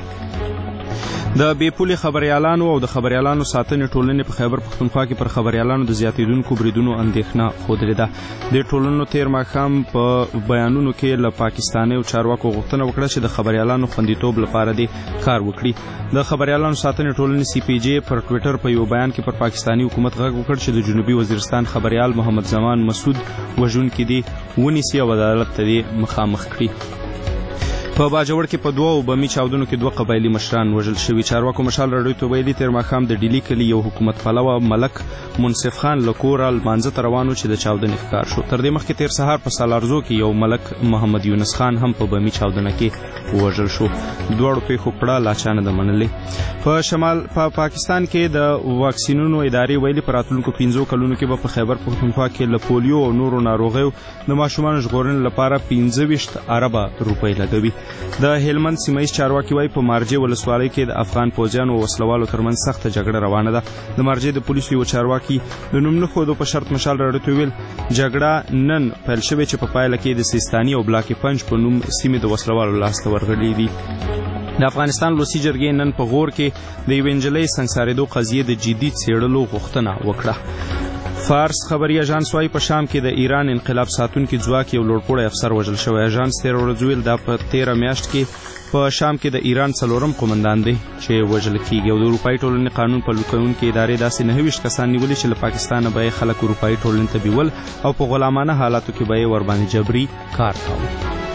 د بې پولې خبريالانو او د خبريالانو ساتنې ټولنې په خیبر پښتونخوا کې پر خبريالانو د زیاتېدونکو بریدونو اندېښنه ښودلې ده. د ټولنو تیر ماښام په بیانونو کې له پاکستاني چارواکو غوښتنه وکړه چې د خبريالانو خوندیتوب لپاره د کار وکړي. د خبريالانو ساتنې ټولنې CPJ پر ټوئیټر په یو بیان کې پر پاکستاني حکومت غږ وکړ چې د جنوبي وزیرستان خبريال محمد زمان مسعود وژونکي دي ونیسي او عدالت ته مخامخ کړي. په باجوړ کې په 2 بمي چاودنو کې 2 قبایلی مشران وژل شوي. چارواکو مشال راډیو ته ویلي تیر ماښام د ډیلی کلي یو حکومت پلوه ملک منصف خان له کوره لمانځه ته روان و چې د چاودنې ښکار شو. تر دې مخکې تیر سهار په سالارزو کې یو ملک محمد یونس خان هم په بمي چاودنه کې وژل شو. دواړو پیښو کړه لا چا نه ده منلې. په شمال پاکستان کې د واکسینونو ادارې ویلي په راتلونکو 15 کلونو کې به په خیبر پښتونخوا کې له پولیو او نورو ناروغیو د ماشومانو ژغورنې لپاره 25 اربه روپۍ لګوي. د هلمند سیمایي چارواکي وايي په مارجې ولسوالۍ کې د افغان پوځیانو او وسلوالو ترمنځ سخته جګړه روانه ده. د مارجې د پولیسو یو چارواکي د نوم نه ښودو په شرط مشال راډیو ته ویل جګړه نن پیل شوې چې په پایله کې د سیستاني او بلاک پنج په نوم سیمې د وسلوالو لاسته ورغلې دي. د افغانستان لوسی جرګې نن په غور کې د یوې نجلۍ سنګسارېدو قضیې د جدي څېړلو غوښتنه وکړه. فارس خبري اژانس وايي په شام کې د ایران انقلاب ساتونکي ځواک یو لوړپوړی افسر وژل شوی. اژانس 13 ورځې ویل دا په 13 میاشت کې په شام کې د ایران 4م قومندان دی چې وژل کیږي. او د اروپایي ټولنې قانون پلي کوونکې ادارې داسې 29 کسان نیولي چې له پاکستانه به یې خلک اروپایي ټولنې ته بیول او په غلامانه حالاتو کې به یې ورباندې جبري کار کاوه.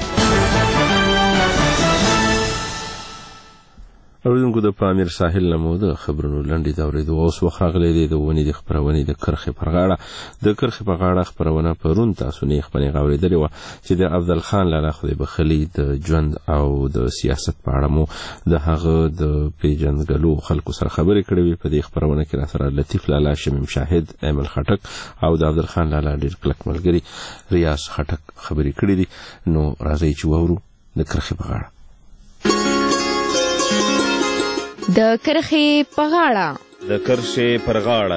اوریدونکو د پامیر ساحل نه مو د خبرونو لنډې اورېدو. اوس وخت راغلی دی د ونې د خپرونې د کرښې پر غاړه. د کرښې په غاړه خپرونه پرون تاسو نه خپرې اورېدلې وه چې د افضل خان لالا خدای بخلي د ژوند او د سیاست په اړه مو د هغه د پیژندګلو خلکو سره خبرې کړې وې. په دې خپرونه کې راسره لطیف لالا، شمیم شاهد، ایمل خټک او د افضل خان لالا ډېر کلک ملګري ریاض خټک خبرې کړې دي. نو راځئ چې واورو د کرښې په غاړه. د کرښې په غاړه. د کرښې پر غاړه.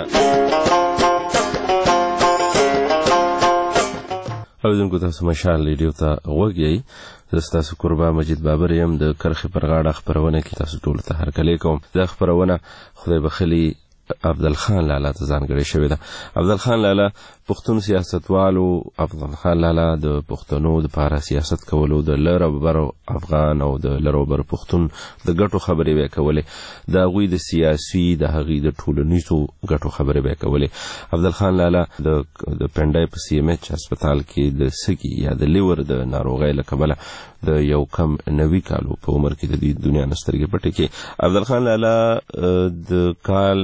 اوریدونکو تاسو مشال ریډیو ته غوږ یئ. زه ستاسو قربا مجید بابر یم. د کرښې پر غاړه خپرونه کې تاسو ټولو ته هرکلی کوم. دا خپرونه خدای بخلي افضل خان لالا ته ځانګړې شوې ده. افضل خان لالا پښتون سیاستوالو، افضل خان لالا د پښتنو دپاره سیاست کولو، د لر او بر افغان او د لر او بر پښتون د ګټو خبرې به کولې. د هغوی د سیاسي، د هغوی د ټولنیزو ګټو خبرې به کولې. افضل خان لالا د پنډای په CMH هسپتال کې د سږي یا د لیور د ناروغۍ له کبله د یو کم 90 کالو په عمر کې د دې دنیا نه سترګې پټې کړې. افضل خان لالا د کال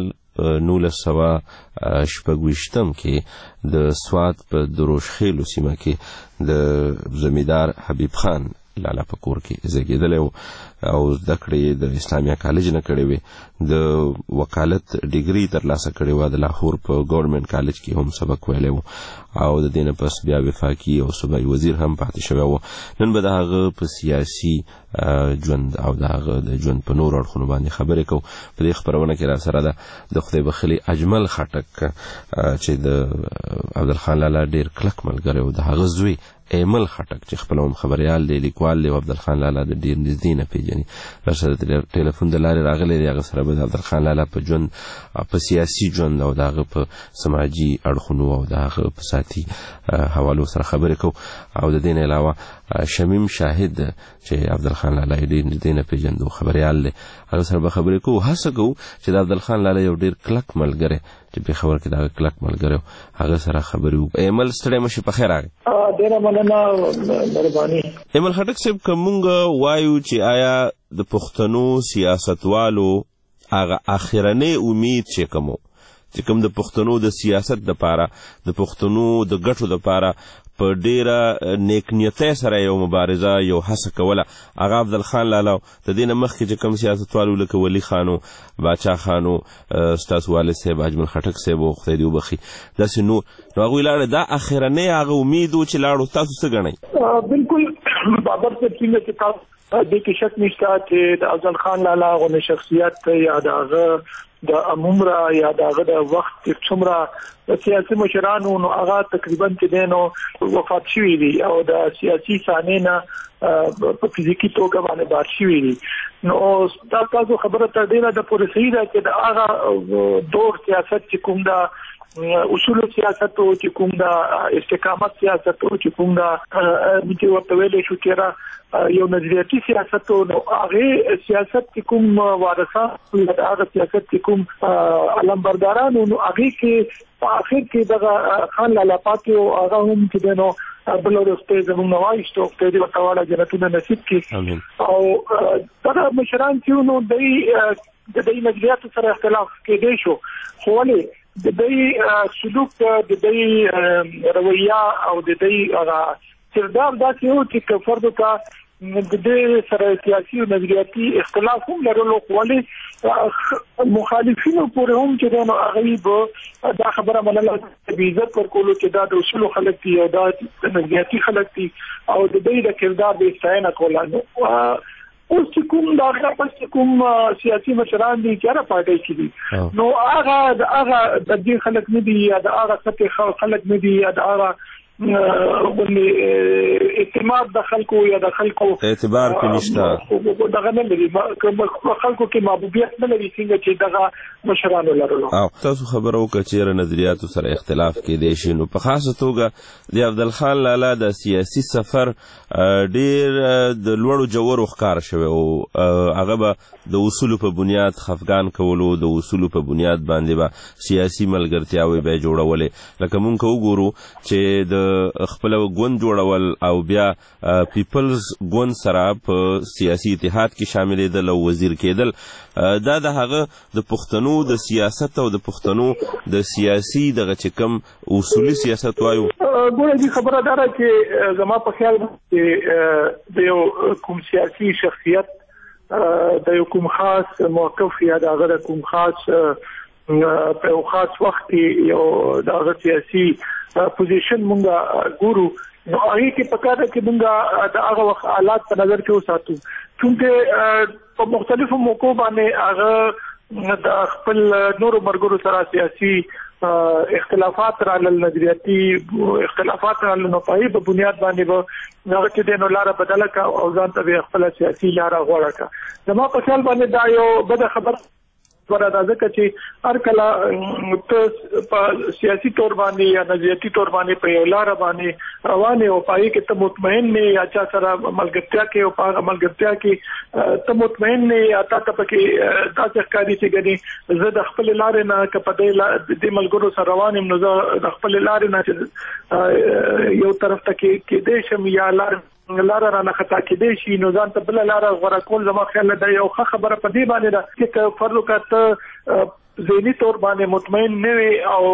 1926 کې د سوات په دروشخیلو سیمه کې د زمیندار حبیب خان لالا په کور کې زیږېدلی و او زده کړې د اسلامیه کالج نه کړې وې. د وکالت ډیګري ترلاسه کړې وه. د لاهور په ګورنمنټ کالج کې هم سبق ویلی و او د دې نه پس بیا وفاقي او صوبایي وزیر هم پاتې شوی و. نن به د هغه په سیاسي ژوند او د هغه د ژوند په نورو اړخونو باندې خبرې کوو. په دې خپرونه کې راسره ده د خدای بخلي اجمل خټک چې د افضل خان لالا ډېر کلک ملګری و. د هغه زوی ایمل خټک چې خپل خبريال دی لیکوال دی عبدالخان لالا د ډیر نږدې نه پیژني راشد ټلیفون د لارې راغلی دی هغه سره به عبدالخان لالا په ژوند په سیاسي ژوند او دغه په سماجي اړخونو او دغه په ساتي حوالو سره خبرې کوو او د دې نه علاوه شمیم شاهد چې عبدالخان لالا ډیر نږدې نه پیژندو خبريال دی هغه سره به خبرې کوو هڅه کوو چې د عبدالخان لالا یو ډیر کلک ملګری چې په خبر کې دا کلک ملګری هغه سره خبرې وکړو ایمل ستړی مشه په خیر راغی ډیره مننه مهرباني ایمل خټک صاحب کومه وایو چې آیا د پښتنو سیاستوالو هغه اخرنی امید چې کوم د پښتنو د سیاست د پاره د پښتنو د ګټو د پاره په ډیره نیکنیته سره یو مبارزه یو هڅه کوله هغه عبدالخان لالا د دې نه مخکې چې کوم سیاستوالو لکه ولی خانو باچا خانو ستاسو والد صاحب اجمل خټک صاحب خدای دې وبخي داسې نو هغوی لاړه دا اخرنی هغه امید و چې لاړو تاسو څه ګڼئ بالکل بابر صاحب څنګه چې تاسو دې کې شک نشته چې د عبدالخان لالا غو شخصیت یا دغه د عمره یا دغه د وخت څومره سیاسي مشرانو نو هغه تقریبا چې دینو وفات شوی دي او د سیاسي صحنې نه په فزیکی توګه باندې بار شوی دي نو تاسو خبره تر ډیره د پوره صحیح ده چې د هغه دور سیاست چې کوم دا اصول سیاست او چې کوم دا استقامت سیاست او چې کوم دا چې ورته ویل شو چې یو نظریاتي سیاست او هغه سیاست چې کوم وارثان هغه سیاست چې کوم علمبرداران او هغه کې په اخر کې دغه خان لالا پاتې او هغه هم چې دنو بلورسته زموږ نوایشتو په دې وتاواله جنتونه نصیب کړي او دا مشران چې نو د دې نظریاتو سره اختلاف کېدې شو خو ولې د دې سلوک د دې رویه او د دې کردار داسې و چې فرد ته د دې سره سیاسي او نظریاتي اختلاف هم لرلو ولې مخالفینو پورې هم چې نو هغه دا خبره منله چې عزت ورکولو چې دا د اصول خلک دي او دا د نظریاتي خلک دي او د دې د کردار د استعانه کولانو اوس چې کوم دا پس کوم سیاسي مشران دي چې را پاتې کیږي نو هغه د دې خلک نه دي یا د هغه سطح خلک نه دي یا د هغه اعتماد د خلکو یا د خلکو اعتبار کې نشته دغه نه لري خلکو کې محبوبیت نه لري څنګه چې دغه مشرانو لرلو او تاسو خبرو کچېره نظریاتو سره اختلاف کې دي شي نو په خاصه توګه د عبدالخان لالا د سیاسي سفر ډیر د لوړو جوړو ښکار شوی او هغه به د اصول په بنیاد خفقان کولو د اصول په بنیاد باندې به سیاسي ملګرتیاوي به جوړولې لکه مونږ وګورو چې د خپل ګوند جوړول او بیا پیپلز ګوند سره په سیاسي اتحاد کې شاملېدل او وزیر کېدل دا د هغه د پښتنو د سیاست او د پښتنو د سیاسي دغه چې کوم اصولي سیاست وایو ګوره دې خبره داره چې زما په خیال کې د یو کوم سیاسي شخصیت د یو کوم خاص موقف یا د کوم خاص په خاص وخت یو د سیاسي پوزیشن مونږه ګورو نو هغه کې پکاره چې مونږه د هغه وخت حالات په نظر کې وساتو چې په مختلفو موقعو باندې هغه د خپل نورو مرګرو سره سیاسي اختلافات را نظریاتي اختلافات را نفاهي په بنیاد باندې به هغه چې د لاره بدله کا او ځان ته خپل سیاسي لاره غوړه کا زما په خیال باندې دا یو بده خبر ورته ځکه چې هر کله ته په سیاسي تور باندې یا نظریاتي تور باندې په یو لار باندې روانه او پای کې ته مطمئن نه یا چا سره ملګرتیا کې او په ملګرتیا کې ته مطمئن نه یا تاسو پکې تاسو ښکاري چې غني زه د خپل لارې نه کپدې د ملګرو سره روانم نو زه د خپل لارې نه یو طرف ته کې دې شم یا لار را نه خطا کېدې شي نو ځان ته بل لار غوړه کول زما خیال دا یو خبره په دې باندې ده چې فرض وکړه ذهني تور باندې مطمئن نه وي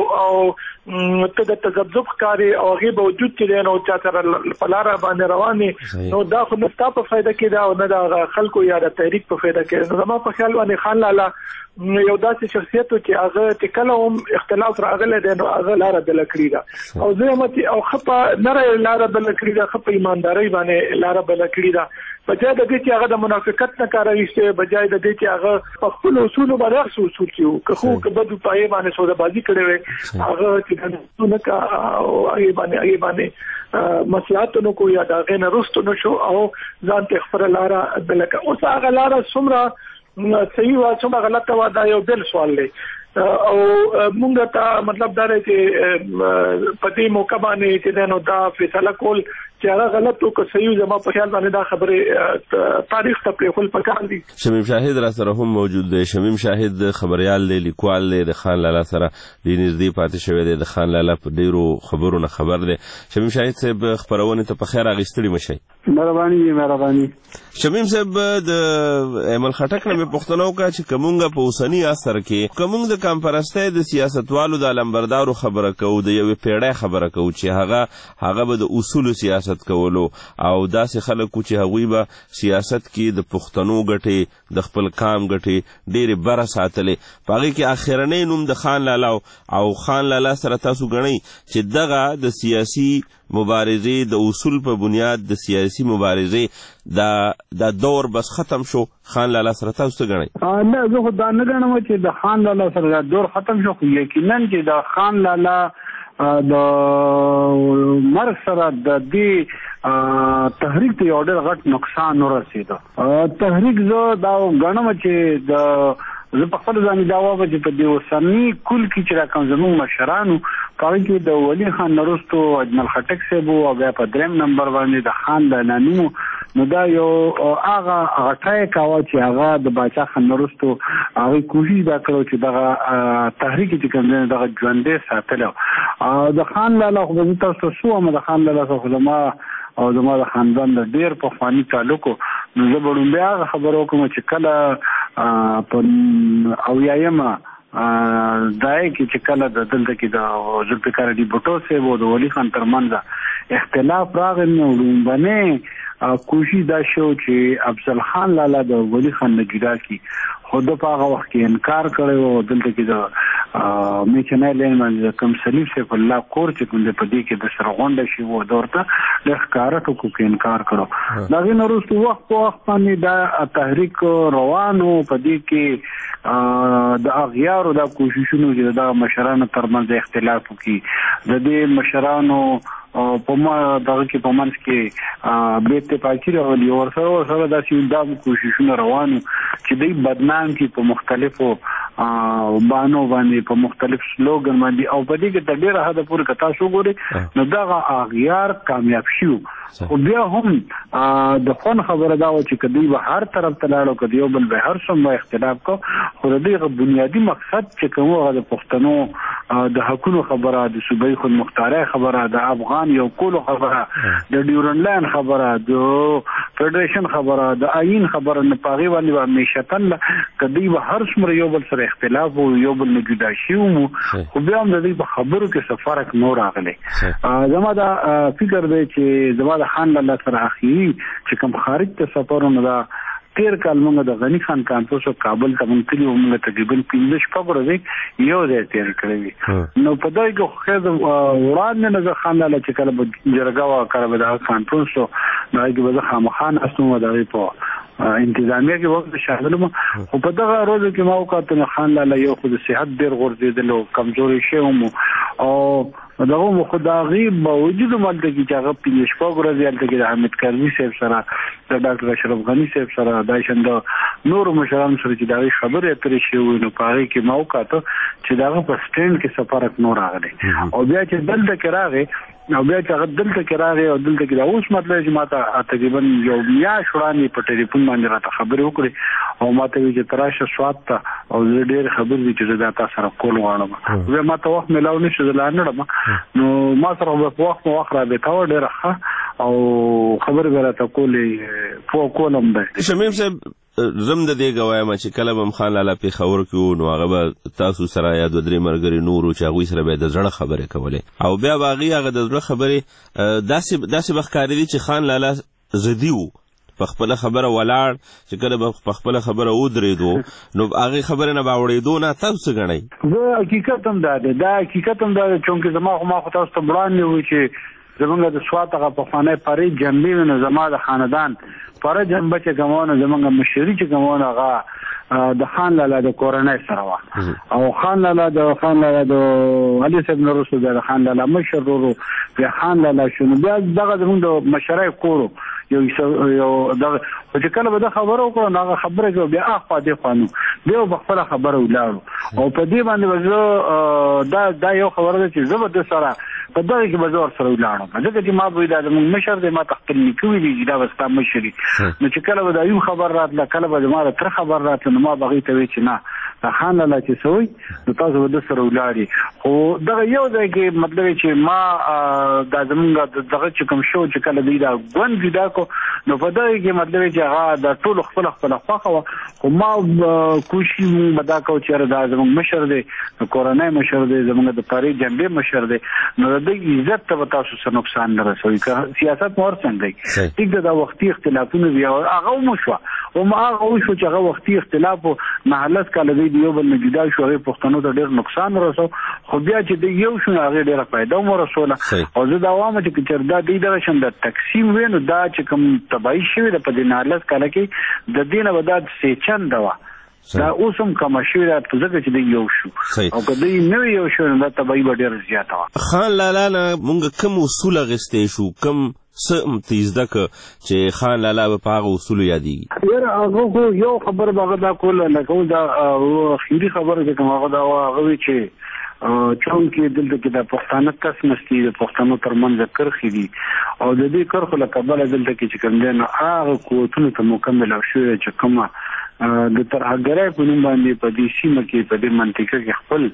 او ته د تذبذب کاری او هغه باوجود چې نو چا سره په لار باندې رواني نو دا خو نستا په فائدہ کې دا او نه د خلکو یا د تحریک په فائدہ کې زما په خیال باندې خان لالا یو داسې شخصیت چې هغه تکله هم اختلاف راغله دی نو هغه لار بل کړی دا او زه او خپه نره لار بل کړی دا خپه ایمانداري باندې لار بل کړی دا بجای د دې چې هغه د منافقت نه کار ویسته بجای د دې چې هغه په خپل اصول باندې اصول کیو که خو که بدو پای باندې سودابازي کړې وي هغه چې نه کا هغه باندې مسلاتونو کو یا دا غنه رستو نشو او ځان ته خبره لاره بلکه اوس هغه لاره څومره صحیح وا څومره غلطه وا دا یو بل سوال دی او مونږ ته مطلب دا دی چې پدې موقع باندې چې نو دا فیصله کول چې هغه غلط او که صحیح زما په خیال باندې دا خبره تاریخ ته پرېښول پکار دي. شمیم شاهد را سره هم موجود دی. شمیم شاهد خبريال دی، لیکوال دی، د خان لالا سره د نږدې پاتې شوی دی، د خان لالا په ډیرو خبرو نه خبر دی. شمیم شاهد صاحب خبرونه ته په خیر اغستړي مشي. مهرباني. شمیم صاحب د ایمل خټک نه پښتنو کا چې کومګه په اوسنی اثر کې کومګ د کمپرسته د سیاستوالو د لمبردارو خبره کوو د یو پیړۍ خبره کوو چې هغه به د اصول سیاست کولو او داسې خلکو چې هغوی به سیاست کې د پښتنو ګټې د خپل قام ګټې ډېرې بره ساتلې په هغې کې اخرنی نوم د خان لالا او خان لالا سره تاسو ګڼئ چې دغه د سیاسي مبارزې د اصول په بنیاد د سیاسي مبارزې دا دور بس ختم شو. خان لالا سره تاسو څه ګڼئ؟ نه زه خو دا نه ګڼم چې د خان لالا سره دا دور ختم شو، خو یقینا چې د خان لالا د مرګ سره د دې تحریک ته یو ډېر غټ نقصان ورسېده. تحریک زه دا ګڼم چې زه په خپل ځان دا وایم چې په دې اوسني کل کې چې راکوم زموږ مشرانو په هغې کې د ولي خان نه وروستو اجمل خټک صاحب او بیا په درېیم نمبر باندې د خان لالا نوم نو دا یو هغه غټای کاوه چې هغه د باچا خان نه وروستو هغې کوشش دا کړو چې دغه تحریک چې کوم دی دغه ژوندی ساتلی. د خان لالا خو به زه تاسو ته څه وایم، د خان لالا څخه خو زما او زما د خاندان د ډېر پخواني تعلق نو زه به لومبی هغه خبره وکړم چې کله په اویایمه دای کې چې کله د دلته کې د ذوالفقار علي بوټو صاحب او د ولي خان ترمنځ اختلاف راغی نو لومبنۍ کوشش دا شو چې افضل خان لالا د ولي خان نه جدا کړي، خو د په هغه وخت کې انکار کړی او دلته کې د میچنای لین باندې کم سلیف سیف الله کور چې کوم د پدې کې د سرغونډه شي وو دورته د ښکارا ټکو کې انکار کړو. دا غي نورستو وخت په وخت باندې دا تحریک روانو پدې کې د اغیارو دا کوششونو چې د مشرانو ترمنځ اختلاف وکړي، د دې مشرانو په ما دغه کې په منځ کې بیت پاکي راولي او سره داسې دا کوششونه روانو چې دوی بدنام کې په مختلفو بانو باندې په مختلف سلوګن باندې او په دې کې د ډېره حده پورې که تاسو ګورئ نو دغه اغیار کامیاب شو. خو بیا هم د خون خبره دا و چې که دوی به هر طرف ته لاړو که یو بل به هر څومره اختلاف کو، خو د دې بنیادي مقصد چې کوم هغه د پښتنو د حقونو خبره، د صوبایي خودمختارۍ خبره، د افغان یو کولو خبره، د ډیورنډ لاین خبره، د فدریشن خبره، د آئین خبره نه په هغې باندې به همیشتن که دوی به هر څومره یو بل سره اختلاف و یو بل نه جدا شوي وو، خو بیا هم د دوی په خبرو کې څه فرق نه راغلی. زما دا فکر دی چې زما د خان لالا سره اخیري چې کوم خارج ته سفرونه دا تیر کال موږ د غنی خان کامپوس او کابل ته موږ تللي وو، موږ تقریبا 15 شپږ ورځې یو ځای تیر کړی وي. نو په دغه کې خو وړاندې نه خان لالا چې کله به جرګه وه کله به دغه کانفرنس و نو هغې کې به زه خامخا ناست وم د هغې په انتظامیه کې وخت شامل وم، خو په دغه ورځو کې ما وکتل نو خان لالا یو خو د صحت ډېر غورځېدلی او کمزوری شوی وم او دغه مو خو د هغې باوجود هم هلته کې چې هغه 15 شپږ ورځې هلته کې د حامد کرزي صاحب سره، د ډاکټر اشرف غني صاحب سره، داشان د نورو مشرانو سره چې د هغې خبرې اترې شوې وي نو په هغې کې ما وکاته چې د هغه په سټینډ کې څه فرق نه راغلی او بیا چې دلته کې راغی او بیا چې هغه دلته کې راغی او دلته کې دا اوس مطلب چې ما ته تقریبا یو میاشت وړاندې په ټلیفون باندې راته خبرې وکړې او ما ته ویل چې ته راشه سوات ته او زه ډېرې خبرې دي چې زه دا تا سره کول غواړم. بیا ما ته وخت میلاو نه شو، زه لا نړم نو ما سره به په وخت وخت رابطه وه ډېره ښه او خبرې به راته کولې پوه کولم دی. شمیم صاحب زم د دې ګوایم چې کله به خان لالا پېښور کې وو نو هغه به تاسو سره یا دوه درې ملګري نور چې هغوی سره به یې د زړه خبرې کولې او بیا به هغې هغه د زړه خبرې داسې به ښکارېدي چې خان لالا ضدي وو، په خپله خبره ولاړ چې کله به په خپله خبره ودرېدو نو هغې خبرې نه به اوړېدو نه. تاسو څه ګڼئ؟ زه حقیقت هم دا دی، دا حقیقت هم دا دی چونکې زما خو تاسو ته وړاندې وایي چې زمونږ د سوات هغه پخوانی پرې جنبې نو زما د خاندان پره جنبه چې کومونه زمونږ مشري چې کومونه هغه د خان لالا د کورنۍ سره وه او خان لالا د علي صاحب نه وروسته د خان لالا مشر ورو بیا خان لالا شو نو بیا دغه زمونږ د مشرۍ کور یو دغه چې کله به دا خبره وکړو نو هغه خبره کوي بیا اخوا دې خوا نو بیا به خپله خبره ولاړو او په دې باندې به دا یو خبره ده چې زه به د سره په دغه کې به زه ورسره ولاړم ځکه چې ما به دا زموږ مشر دی ما ته خپل نیکه ویلي چې دا به ستا مشر نو چې کله به د ایوب خبر راتله کله به زما د تره خبر راتله نو ما به هغوی ته وایي چې نه د خان لالا چې څه وایي نو تاسو به د سره ولاړې خو دغه یو ځای کې مطلب چې ما دا زمونږ دغه چې کوم شو چې کله دوی دا ګوند جدا کو نو په دغه کې مطلب چې هغه د ټولو خپله خوښه وه خو ما کوشش مونږ به دا کوو چې یاره دا زمونږ مشر دی د کورنۍ مشر دی زمونږ د پارې جنبې مشر دی نو د دوی عزت ته به تاسو څه نقصان نه رسوي که سیاست مو هر څنګه دی ټیک ده دا وختي اختلافونه بیا هغه هم وشوه هغه وشو چې هغه وختي اختلاف و 9 کاله دی یو بل نه جدا شو هغې پښتنو ته ډېر نقصان ورسو خو بیا چې دی یو شو هغې ډېره فایده هم ورسوله او زه دا وایم چې که چېرې دا دوی دغه شان د تقسیم وی نو دا چې کوم تباهي شوې ده په دې 9 کاله کې د دې نه به دا سېچنده وه دا اوس هم کمه شوې ده ځکه چې دی یو شو او که دوی نه وي یو شو نو دا تباهي به ډېره زیاته وه خان لالا نه مونږ کوم اصول اخیستی شو کوم څه هم ته زده که چې خان لالا به په هغه اصولو یادېږي یاره هغه خو یو خبره به هغه دا کوله لکه دا اخري خبره چې کوم هغه دا هغه وی چې چونکې دلته کې د پښتانه کس نستی د پښتنو ترمنځ کرښې دي او د دې کرښو له کبله دلته کې چې کوم دی نو هغه قوتونو ته مکمل شوې چې کومه د ترهګرۍ په نوم باندې په دې سیمه کې په دې منطقه کې خپل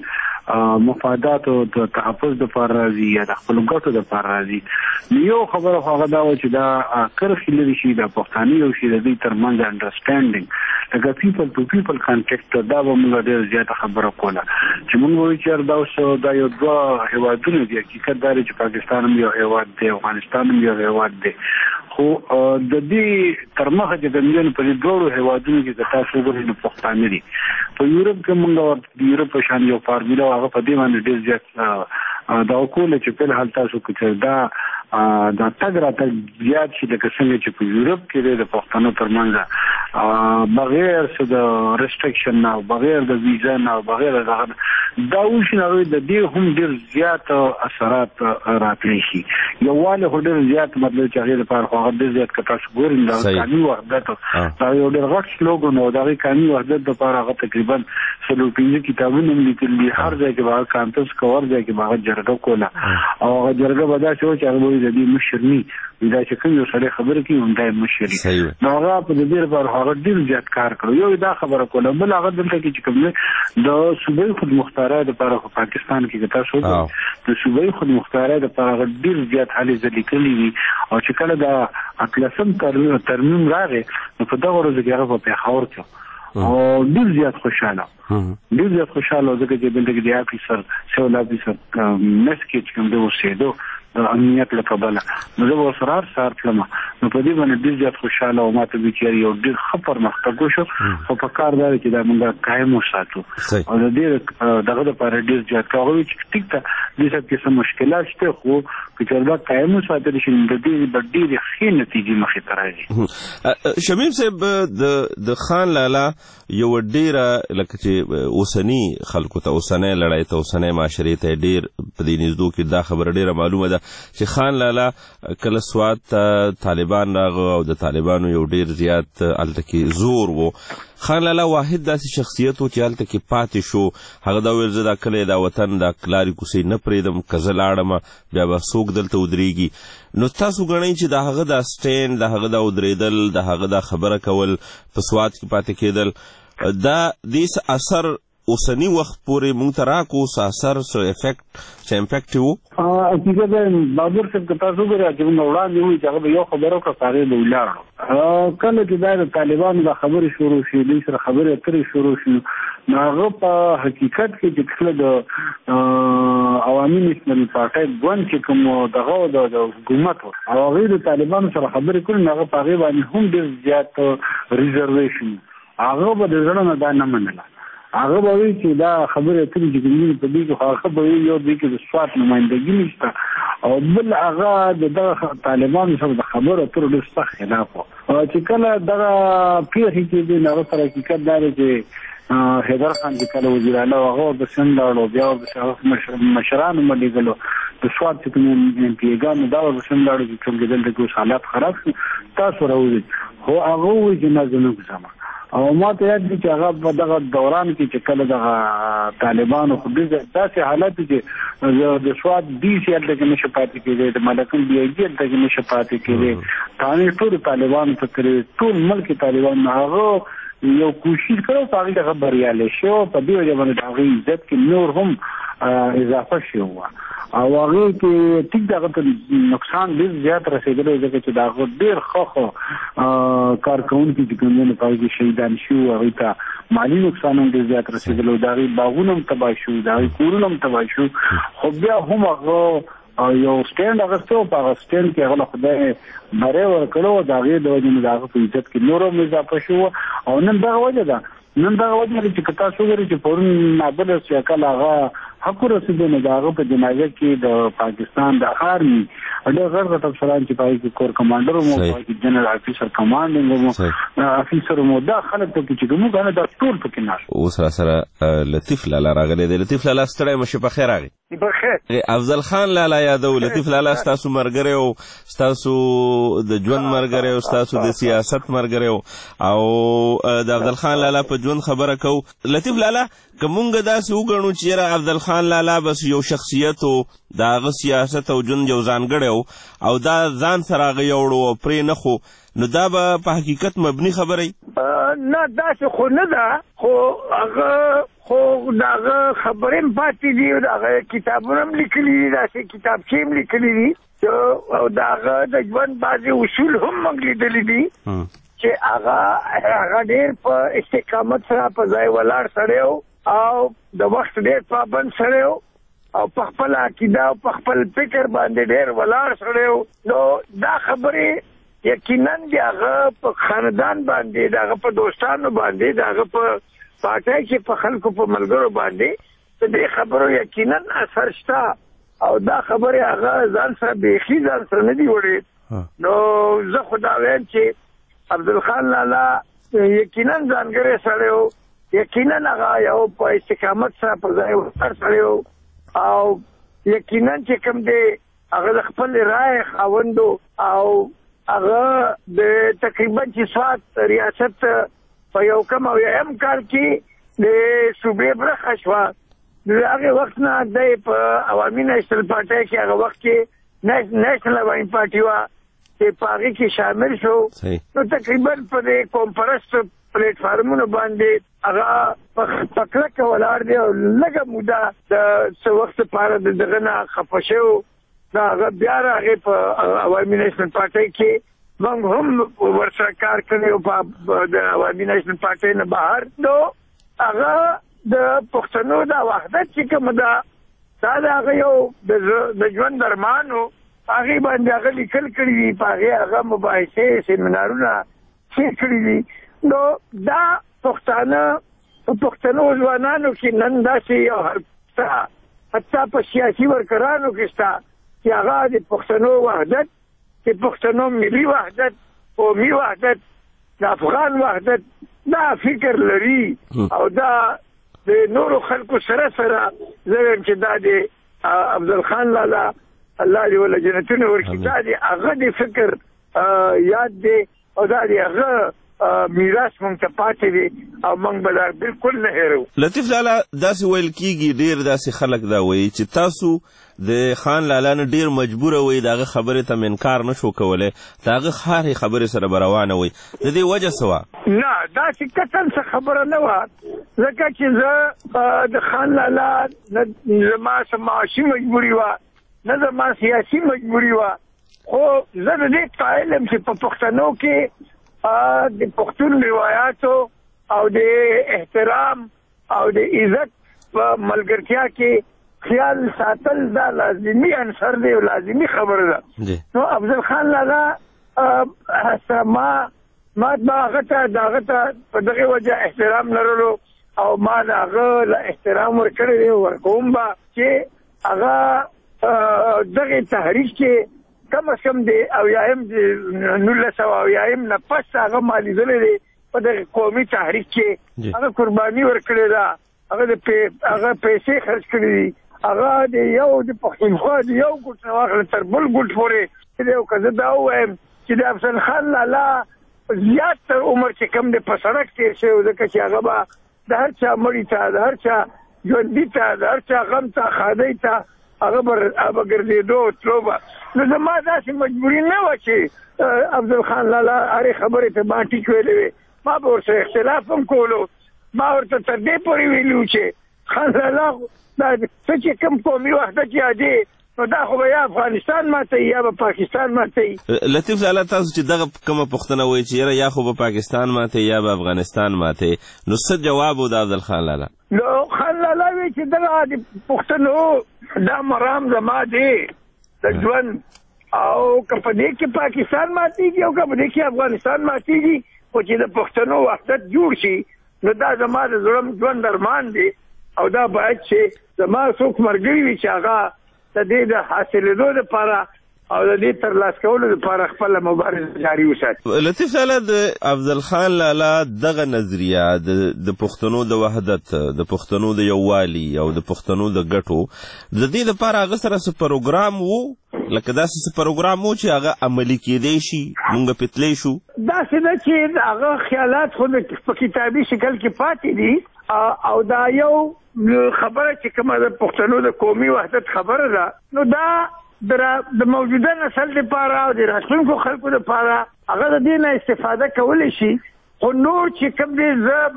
مفادات او د تحفظ دپاره راځي یا د خپلو ګټو دپاره راځي نو یو خبره خو هغه دا وه چې دا کرښې لرې شي دا پښتانه یو شي د دوی ترمنځ انډرسټینډینګ لکه پیپل ټو پیپل کانټیکټ دا به موږ ډېره زیاته خبره کوله چې موږ وایو چې دا اوس دا یو دوه هېوادونه دي حقیقت دا دی چې پاکستان هم یو هېواد دی افغانستان هم یو هېواد دی خو د دې تر مخه چې د مليونو په دې دواړو هېوادونو کې که تاسو وګورئ نو پښتانه دي په یورپ کې موږ د یورپ په شان یو فارموله هغه په دې باندې ډېر زیات دا وکوله چې په حال تاسو کې دا تګ راتګ زیات شي لکه څنګه چې په یورپ کې دی د پښتنو ترمنځ بغیر څه د ریسټرکشن نه بغیر د ویزا نه بغیر دغه دا وشي نو د دې هم ډېر زیات اثرات راتلی شي یووالی خو ډېر زیات مطلب چې هغې لپاره خو هغه ډېر زیات که تاسو ګورئ د قانوني وحدت دا یو ډېر غټ سلوګن و د هغې قانوني وحدت دپاره هغه تقریبا 45 کتابونه هم لیکلي دي هر ځای کې به هغه کانفرنس کوه هر ځای کې به هغه جرګه کوله او هغه جرګه به داسې وه چې هغه به د دې مشر ني دا چې کوم یو سړی خبره کوي همدا یې مشر نو هغه په دې لپاره هغه ډېر زیات کار کړی یو دا خبره کوله بل هغه دلته کې چې کوم د صوبایي خودمختارۍ دپاره خو پاکستان کې که تاسو وګورئ د صوبایي خودمختارۍ دپاره هغه ډېر زیات هلې ځلې کړي دي او چې کله د 18 ترمیم راغی نو په دغه ورځو کې هغه په پېښور کې او ډېر زیات خوشحاله ځکه چې دلته کې د افیسر سیول افیسر مس کې چې کوم دی اوسېدو د امنیت له کبله نو زه به ورسره هر سهار تلم نو په دې باندې ډېر زیات خوشحاله او ما ته بیچاري یو ډېر ښه پرمختګ وشو خو په کار دا دی چې دا موږ قایم وساتو او د دې دغه دپاره ډېر زیات که هغه وي چې ټیک ده دې سره کې څه مشکلات شته خو که چېرې دا قایم وساتل شي نو د دې به ډېرې ښې نتیجې مخې ته راځي شمیم صاحب د خان لالا یو ډېره لکه چې اوسني خلکو ته اوسنۍ لړۍ ته اوسنۍ معاشرې ته ډېر په دې نږدو کې دا خبره ډېره معلومه ده چې خان لالا کله سوات ته طالبان راغه او د طالبانو یو ډېر زیات هلته کې زور و خان لالا واحد داسې شخصیت و چې هلته کې پاتې شو هغه دا ویل زه دا کلی دا وطن دا لارې کوڅې نه پرېږدم که زه لاړم بیا به څوک دلته ودرېږي نو تاسو ګڼئ چې د هغه دا سټینډ د هغه دا ودرېدل د هغه دا خبره کول په سوات کې پاتې کېدل دا دې اثر اوسني وخت پورې مونږ ته راکو څه اثر څه امپیکټ و حقیقت بهادر صاحب که تاسو وګورئ چې موږ وړاندې ووایو چې هغه به یو خبره وکړه په هغې به ولاړو کله چې دا د طالبانو دا خبرې شروع شي دوی سره خبرې اترې شروع شي نو هغه په حقیقت کې چې کله د عوامي نیشنل پارټۍ ګوند چې کوم دغه د حکومت او هغوی د طالبانو سره خبرې کړي نو هغه په هغې باندې هم ډېر زیات ریزرویشن هغه به د زړه نه دا نه منله هغه به وایي چې دا خبره اترې چې کومې په دې کې هغه به وایي یو دې کې د سوات نمایندګي نشته او بل هغه د دغه طالبانو سره د خبرو اترو ډېر سخت خلاف و چې کله دغه پیښې کېدې نو هغه پر حقیقت دا دی چې حیدر خان چې کله وزیر اعلی هغه د سند لاړو بیا د مشرانو ملګرو د سواد چې کوم پیګانو دا د سند لاړو چې کوم دلته کې حالات خراب شو تاسو راوځي خو هغه وایي چې نه زموږ سم او ما ته یاد دي چې هغه په دغه دوران کې چې کله د طالبانو خو داسې حالت چې د سواد دي چې دغه نشه پاتې کېږي د ملکن بي اي دي دغه نشه پاتې کېږي ثاني ټول طالبانو ته ټول ملک طالبان هغه یو کوشش کړو چې هغه د بریالي شو په دې وجه باندې هغه عزت کې نور هم اضافه شو او هغه کې ټیک دغه نقصان ډیر زیات رسیدلی ځکه چې دا ډیر ښه کارکونکي چې کومونه په کې شهیدان شو هغه ته مالی نقصان هم ډیر زیات رسیدلی دا باغونه هم تباہ شو دا کورونه هم تباہ شو خو بیا هم هغه یو سټیند اغستو په هغه سټیند کې هغه خدای بره ورکړو دا غي د وجه نه هغه په عزت کې نورو اضافه شو او نن دا وجه ده چې تاسو وګورئ چې پرون نابل شکل هغه حق رسیدنه داغه په جنازه کې د پاکستان د آرمي ډېر غړ افسران چې پای کې کور کمانډر مو پای کې جنرال افیسر کمانډینګ مو افیسر مو دا خلک ته چې کومه غنه د ټول پکې ناش اوس سره لطیف لالا راغلی دی لطیف لالا ستړی مشه په خیر راغی بخیر افضل خان لالا یادو لطیف لالا ستاسو مرګره او ستاسو د ژوند مرګره او ستاسو د سیاست مرګره او د افضل خان لالا په ژوند خبره کو لطیف لالا کومګه داسې وګڼو چې را افضل خان لالا بس یو شخصیت او داغه سیاست او ژوند یو ځانګړی او دا ځان سره غيوړو او پرې نه خو نو دا به په حقیقت مبني خبره نه داسې خو نه ده خو هغه خو داغه خبرې پاتې دي داغه کتابونه هم لیکلي دي داسې کتابچې هم لیکلي دي او داغه د ژوند بعضې اصول هم موږ لیدلي دي چې هغه ډېر په استقامت سره په ځای ولاړ سړی او د وخت ډېر پابند سړی او په خپل عقیده او په خپل فکر باندې ډېر ولاړ سړی نو دا خبرې یقینا دی هغه په خاندان باندې دغه په دوستانو باندې دغه په پارټي کې په خلکو په ملګرو باندې د دې خبرو یقینا اثر شته او دا خبره هغه ځان سره بيخي ځان سره نه دی وړي نو زه خدا وایم چې عبدل خان لالا یقینا ځانګړی سړی یقینا هغه یو په استقامت سره په ځای ورسر سړی او یقینا چې کوم دی هغه خپل رائے خاوندو او هغه د تقریبا چې سوات ریاست په یو کم او یم کال کې د صوبې برخه شوه د هغه وخت نه د په عوامي نېشنل پارټي کې هغه وخت کې نېشنل عوامي پارټي وا چې په هغه کې شامل شو نو تقریبا په د کانفرنس پلیټ فارمونو باندې هغه پکړه کولار دی او لږه موده د څو وخت لپاره دغه نه خفه شو دا هغه بیا راغی په عوامي نېشنل پارټي کې موږ هم ورسره کار کوي په د عوامي نېشنل پارټي نه بهر نو هغه د پښتنو د وحدت چې کوم دا هغه یو د ژوند درمانو هغه باندې هغه لیکل کړي دي په هغه مباحثه سیمینارونه چې کړي دي نو دا پښتنو ځوانانو کې نن داسې یو حتی په سیاسي ورکرانو کې شته چې هغه د پښتنو وحدت چې پښتنو ملي وحدت قومي وحدت د افغان وحدت دا فکر لري او دا د نورو خلکو سره زه چې دا د عبدل خان لالا الله دې ول جنتونه ورکړي دا د هغه د فکر یاد دی او دا د هغه میراث مونږ ته پاتې دي او مونږ به دا بالکل نه هېرو لطیف لالا داسې ویل کېږي ډېر داسې خلک دا وایي چې تاسو د خان لالا نه ډېر مجبوره وي د هغه خبرې ته انکار نه شو کولی د هغه هرې خبرې سره به روانه وي د دې وجه څه وه نه داسې قطعا څه خبره نه وه ځکه چې زه د خان لالا نه زما څه معاشي مجبوري وه نه زما سیاسي مجبوري وه خو زه د دې قایل یم چې په پښتنو کې د پښتون روایاتو او د احترام او د عزت په ملګرتیا کې خیال ساتل دا لازمي عنصر دی او لازمي خبره ده نو افضل خان لالا ما هغه ته په دغه وجه احترام لرلو او ما هغه احترام ورکړی دی ورکوم به چې هغه دغه تحریک کې کم از کم دی او یایم 1900 نه پس هغه مالیدلی دی په دغه قومي تحریک کې هغه قرباني ورکړې ده هغه پیسې خرج کړې دي هغه د یو د پښتونخوا د یو ګوټ نه واخله تر بل ګوټ پورې دی او که زه دا ووایم چې د افضل خان لالا زیات تر عمر چې کم دی په سړک تېر شوی ځکه چې هغه به د هر چا مړي ته د هر چا ژوندي ته د هر چا غم ته ښادۍ ته هغه به ګرځېدو تلو به نو زما داسې مجبوري نه وه چې افضل خان لالا هرې خبرې ته ما ټیک ویلې وې ما به ورسره اختلاف هم کولو ما ورته تر دې پورې ویلي چې خان لالا دا څه چې کوم قومي وحدت یادې نو دا خو به یا افغانستان ماتوي یا به پاکستان ماتوي. لطیف لالا تاسو چې دغه کومه پوښتنه وایي چې یاره یا خو به پاکستان ماتوي یا به افغانستان ماتوي نو څه جواب و د افضل خان لالا؟ نو خان لالا وی چې دغه د پوښتنو دا مرام زما دی د ژوند او که په دې کې پاکستان ماتېږي او که په دې کې افغانستان ماتېږي خو چې د پښتنو وحدت جوړ شي نو دا زما د زړه ژوند ارمان دی او دا باید چې زما څوک ملګري وي چې هغه د دې د حاصلېدو لپاره او د دې ترلاسه کولو لپاره خپله مبارزه جاري وساتي. لطیف لالا د افضل خان لالا دغه نظریه د پښتنو د وحدت د پښتنو د یووالي او د پښتنو د ګټو د دې لپاره هغه سره څه پروګرام و لکه داسې څه پروګرام و چې هغه عملي کېدی شي موږ پې تللی شو؟ داسې ده چې هغه خیالات خو په کتابي شکل کې پاتې دي او دا یو خبره چې کومه د پښتنو د قومي وحدت خبره ده نو دا د موجوده نسل لپاره او د راتلونکو خلکو لپاره هغه د دې نه استفاده کولی شي خو نور چې کوم دی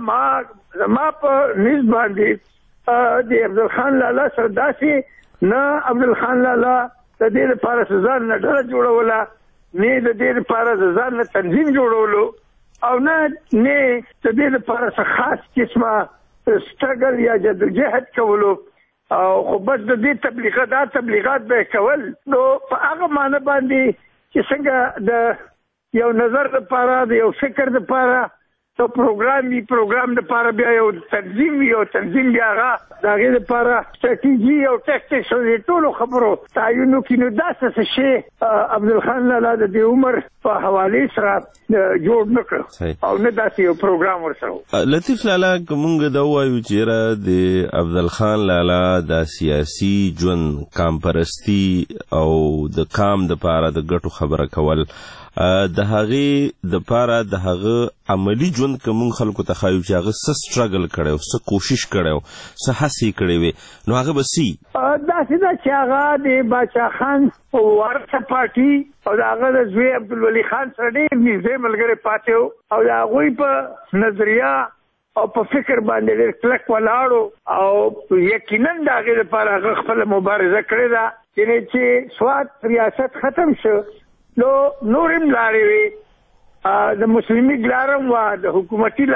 زما په نیز باندې د افضل خان لالا سره داسې نه افضل خان لالا د دې لپاره ځان نه ډله جوړوله نه د دې لپاره ځان نه تنظیم جوړولو او نه د دې لپاره څه خاص قسمه سټرګل یا جدوجهد کولو او خو بس د دې تبلیغات به کول نو په هغه معنی باندې چې څنګه د یو نظر لپاره د یو فکر لپاره تو پروګرام لپاره بیا یو تنظیم وي او تنظیم بیا هغه د هغې لپاره سټراتیژي او ټیکټکس او د ټولو خبرو تعینو کړي نو دا څه شی افضل خان لالا د دې عمر په حوالې سره جوړ نه کړ او نه داسې یو پروګرام ورسره. لطیف لالا که موږ دا ووایو چې د افضل خان لالا د سیاسي ژوند کام پرستي او د کام دپاره د ګټو خبره کول د هغې دپاره د هغه عملي ژوند که موږ خلکو ته ښایو چې هغه څه سټرګل کړی و څه کوشش کړی و څه هڅې کړې وې نو هغه به څه داسې ده چې هغه د باچا خان په وارثه پارټي او د هغه د زوی عبدالولي خان سره ډېر نږدې ملګری پاتې و او د هغوی په نظریه او په فکر باندې ډېر کلک ولاړو او یقینا د هغې لپاره هغه خپله مبارزه کړې ده چې سوات ریاست ختم شو نو نورم لارې وي د مسلمي لارم وه د حکومتي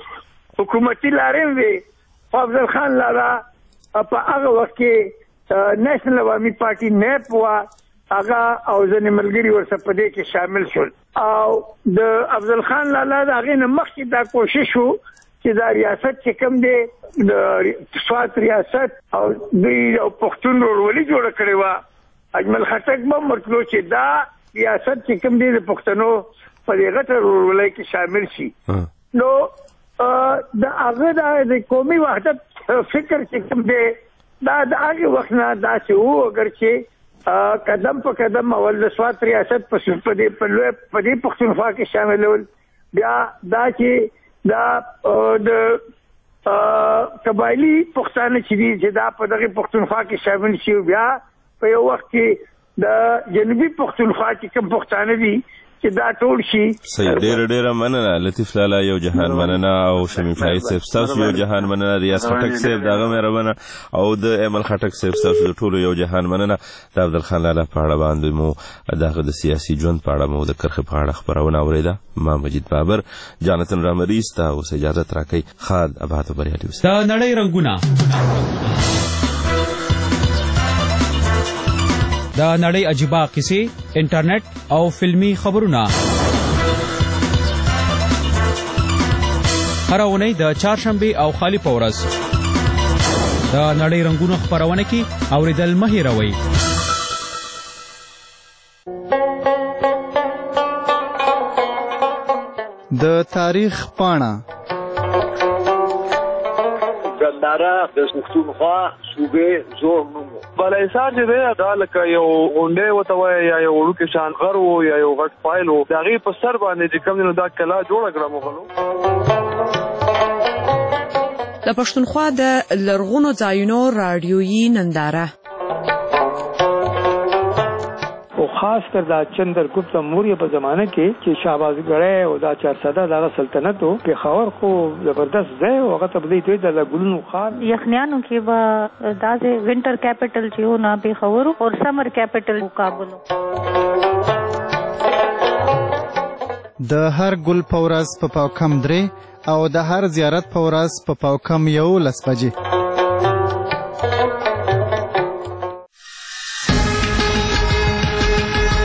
لارې وي خو افضل خان لالا په هغه وخت کې نیشنل عوامي پارټي نیپ وه هغه او ځینې ملګري ورسره په دې کې شامل شول او د افضل خان لالا د هغې نه مخکې دا کوشش و چې دا ریاست چې کوم دی د سوات ریاست او دوی او پښتون ورولي جوړه کړې وه اجمل خټک به ورتلو چې دا ریاست چې کوم دی د پښتنو په دې غټه ورولۍ کې شامل شي نو د هغه د قومي وحدت فکر چې کوم دی دا د هغې وخت نه داسې و اگر چې قدم په قدم اول د سوات ریاست په دې پښتونخوا کې شاملول بیا دا چې دا د قبایلي پښتانه چې دي چې دا په دغه پښتونخوا کې شامل شي بیا په یو وخت کې د جنوبي پښتونخوا چې کوم پښتانه دي چې دا ټول شي. صحیح ډېره مننه لطیف لالا یو جهان مننه او شمیم شاهد صاحب ستاسو یو جهان مننه ریاض خټک صاحب د هغه مهربانه او د ایمل خټک صاحب ستاسو د ټولو یو جهان مننه. د افضل خان لالا په اړه باندې مو د هغه د سیاسي ژوند په اړه مو د کرښې په اړه خپرونه اورېده. ما مجید بابر جانتن رامریز ته اوس اجازت راکوي. ښاد اباد او بریالي اوسئ. د نړۍ رنګونه د نړۍ عجیبه کیسې انټرنیټ او فلمی خبرونه هر اونۍ د چهارشنبې او خالی په ورځ د نړۍ رنګونو خپرونه کې اوریدل مه هېروئ. د تاریخ پاڼه ګنداره د پښتونخوا صوبې زوړ نوم بلایسار چې دی دا لکه یو غونډۍ ورته وایي یا یو وړوکی شان غر و یا یو غټ فایل و د هغې په سر باندې چې کوم دی نو دا کلا جوړه کړه مغلو. د پښتونخوا د لرغونو ځایونو راډیویي ننداره او خاص کر دا چندرګپت موریه په زمانه کې چې شهبازګړی او دا چارسده دغه سلطنت و پېښور خو زبردست ځای و هغه ته به دوی د ګلونو ښار یخنیانو کې به داسې ونټر کیپټل چې و نه پېښور او سمر کیپټل کابل. د هر ګل په ورځ په پاوکم 3 او د هر زیارت په ورځ په پاوکم 11 بجې.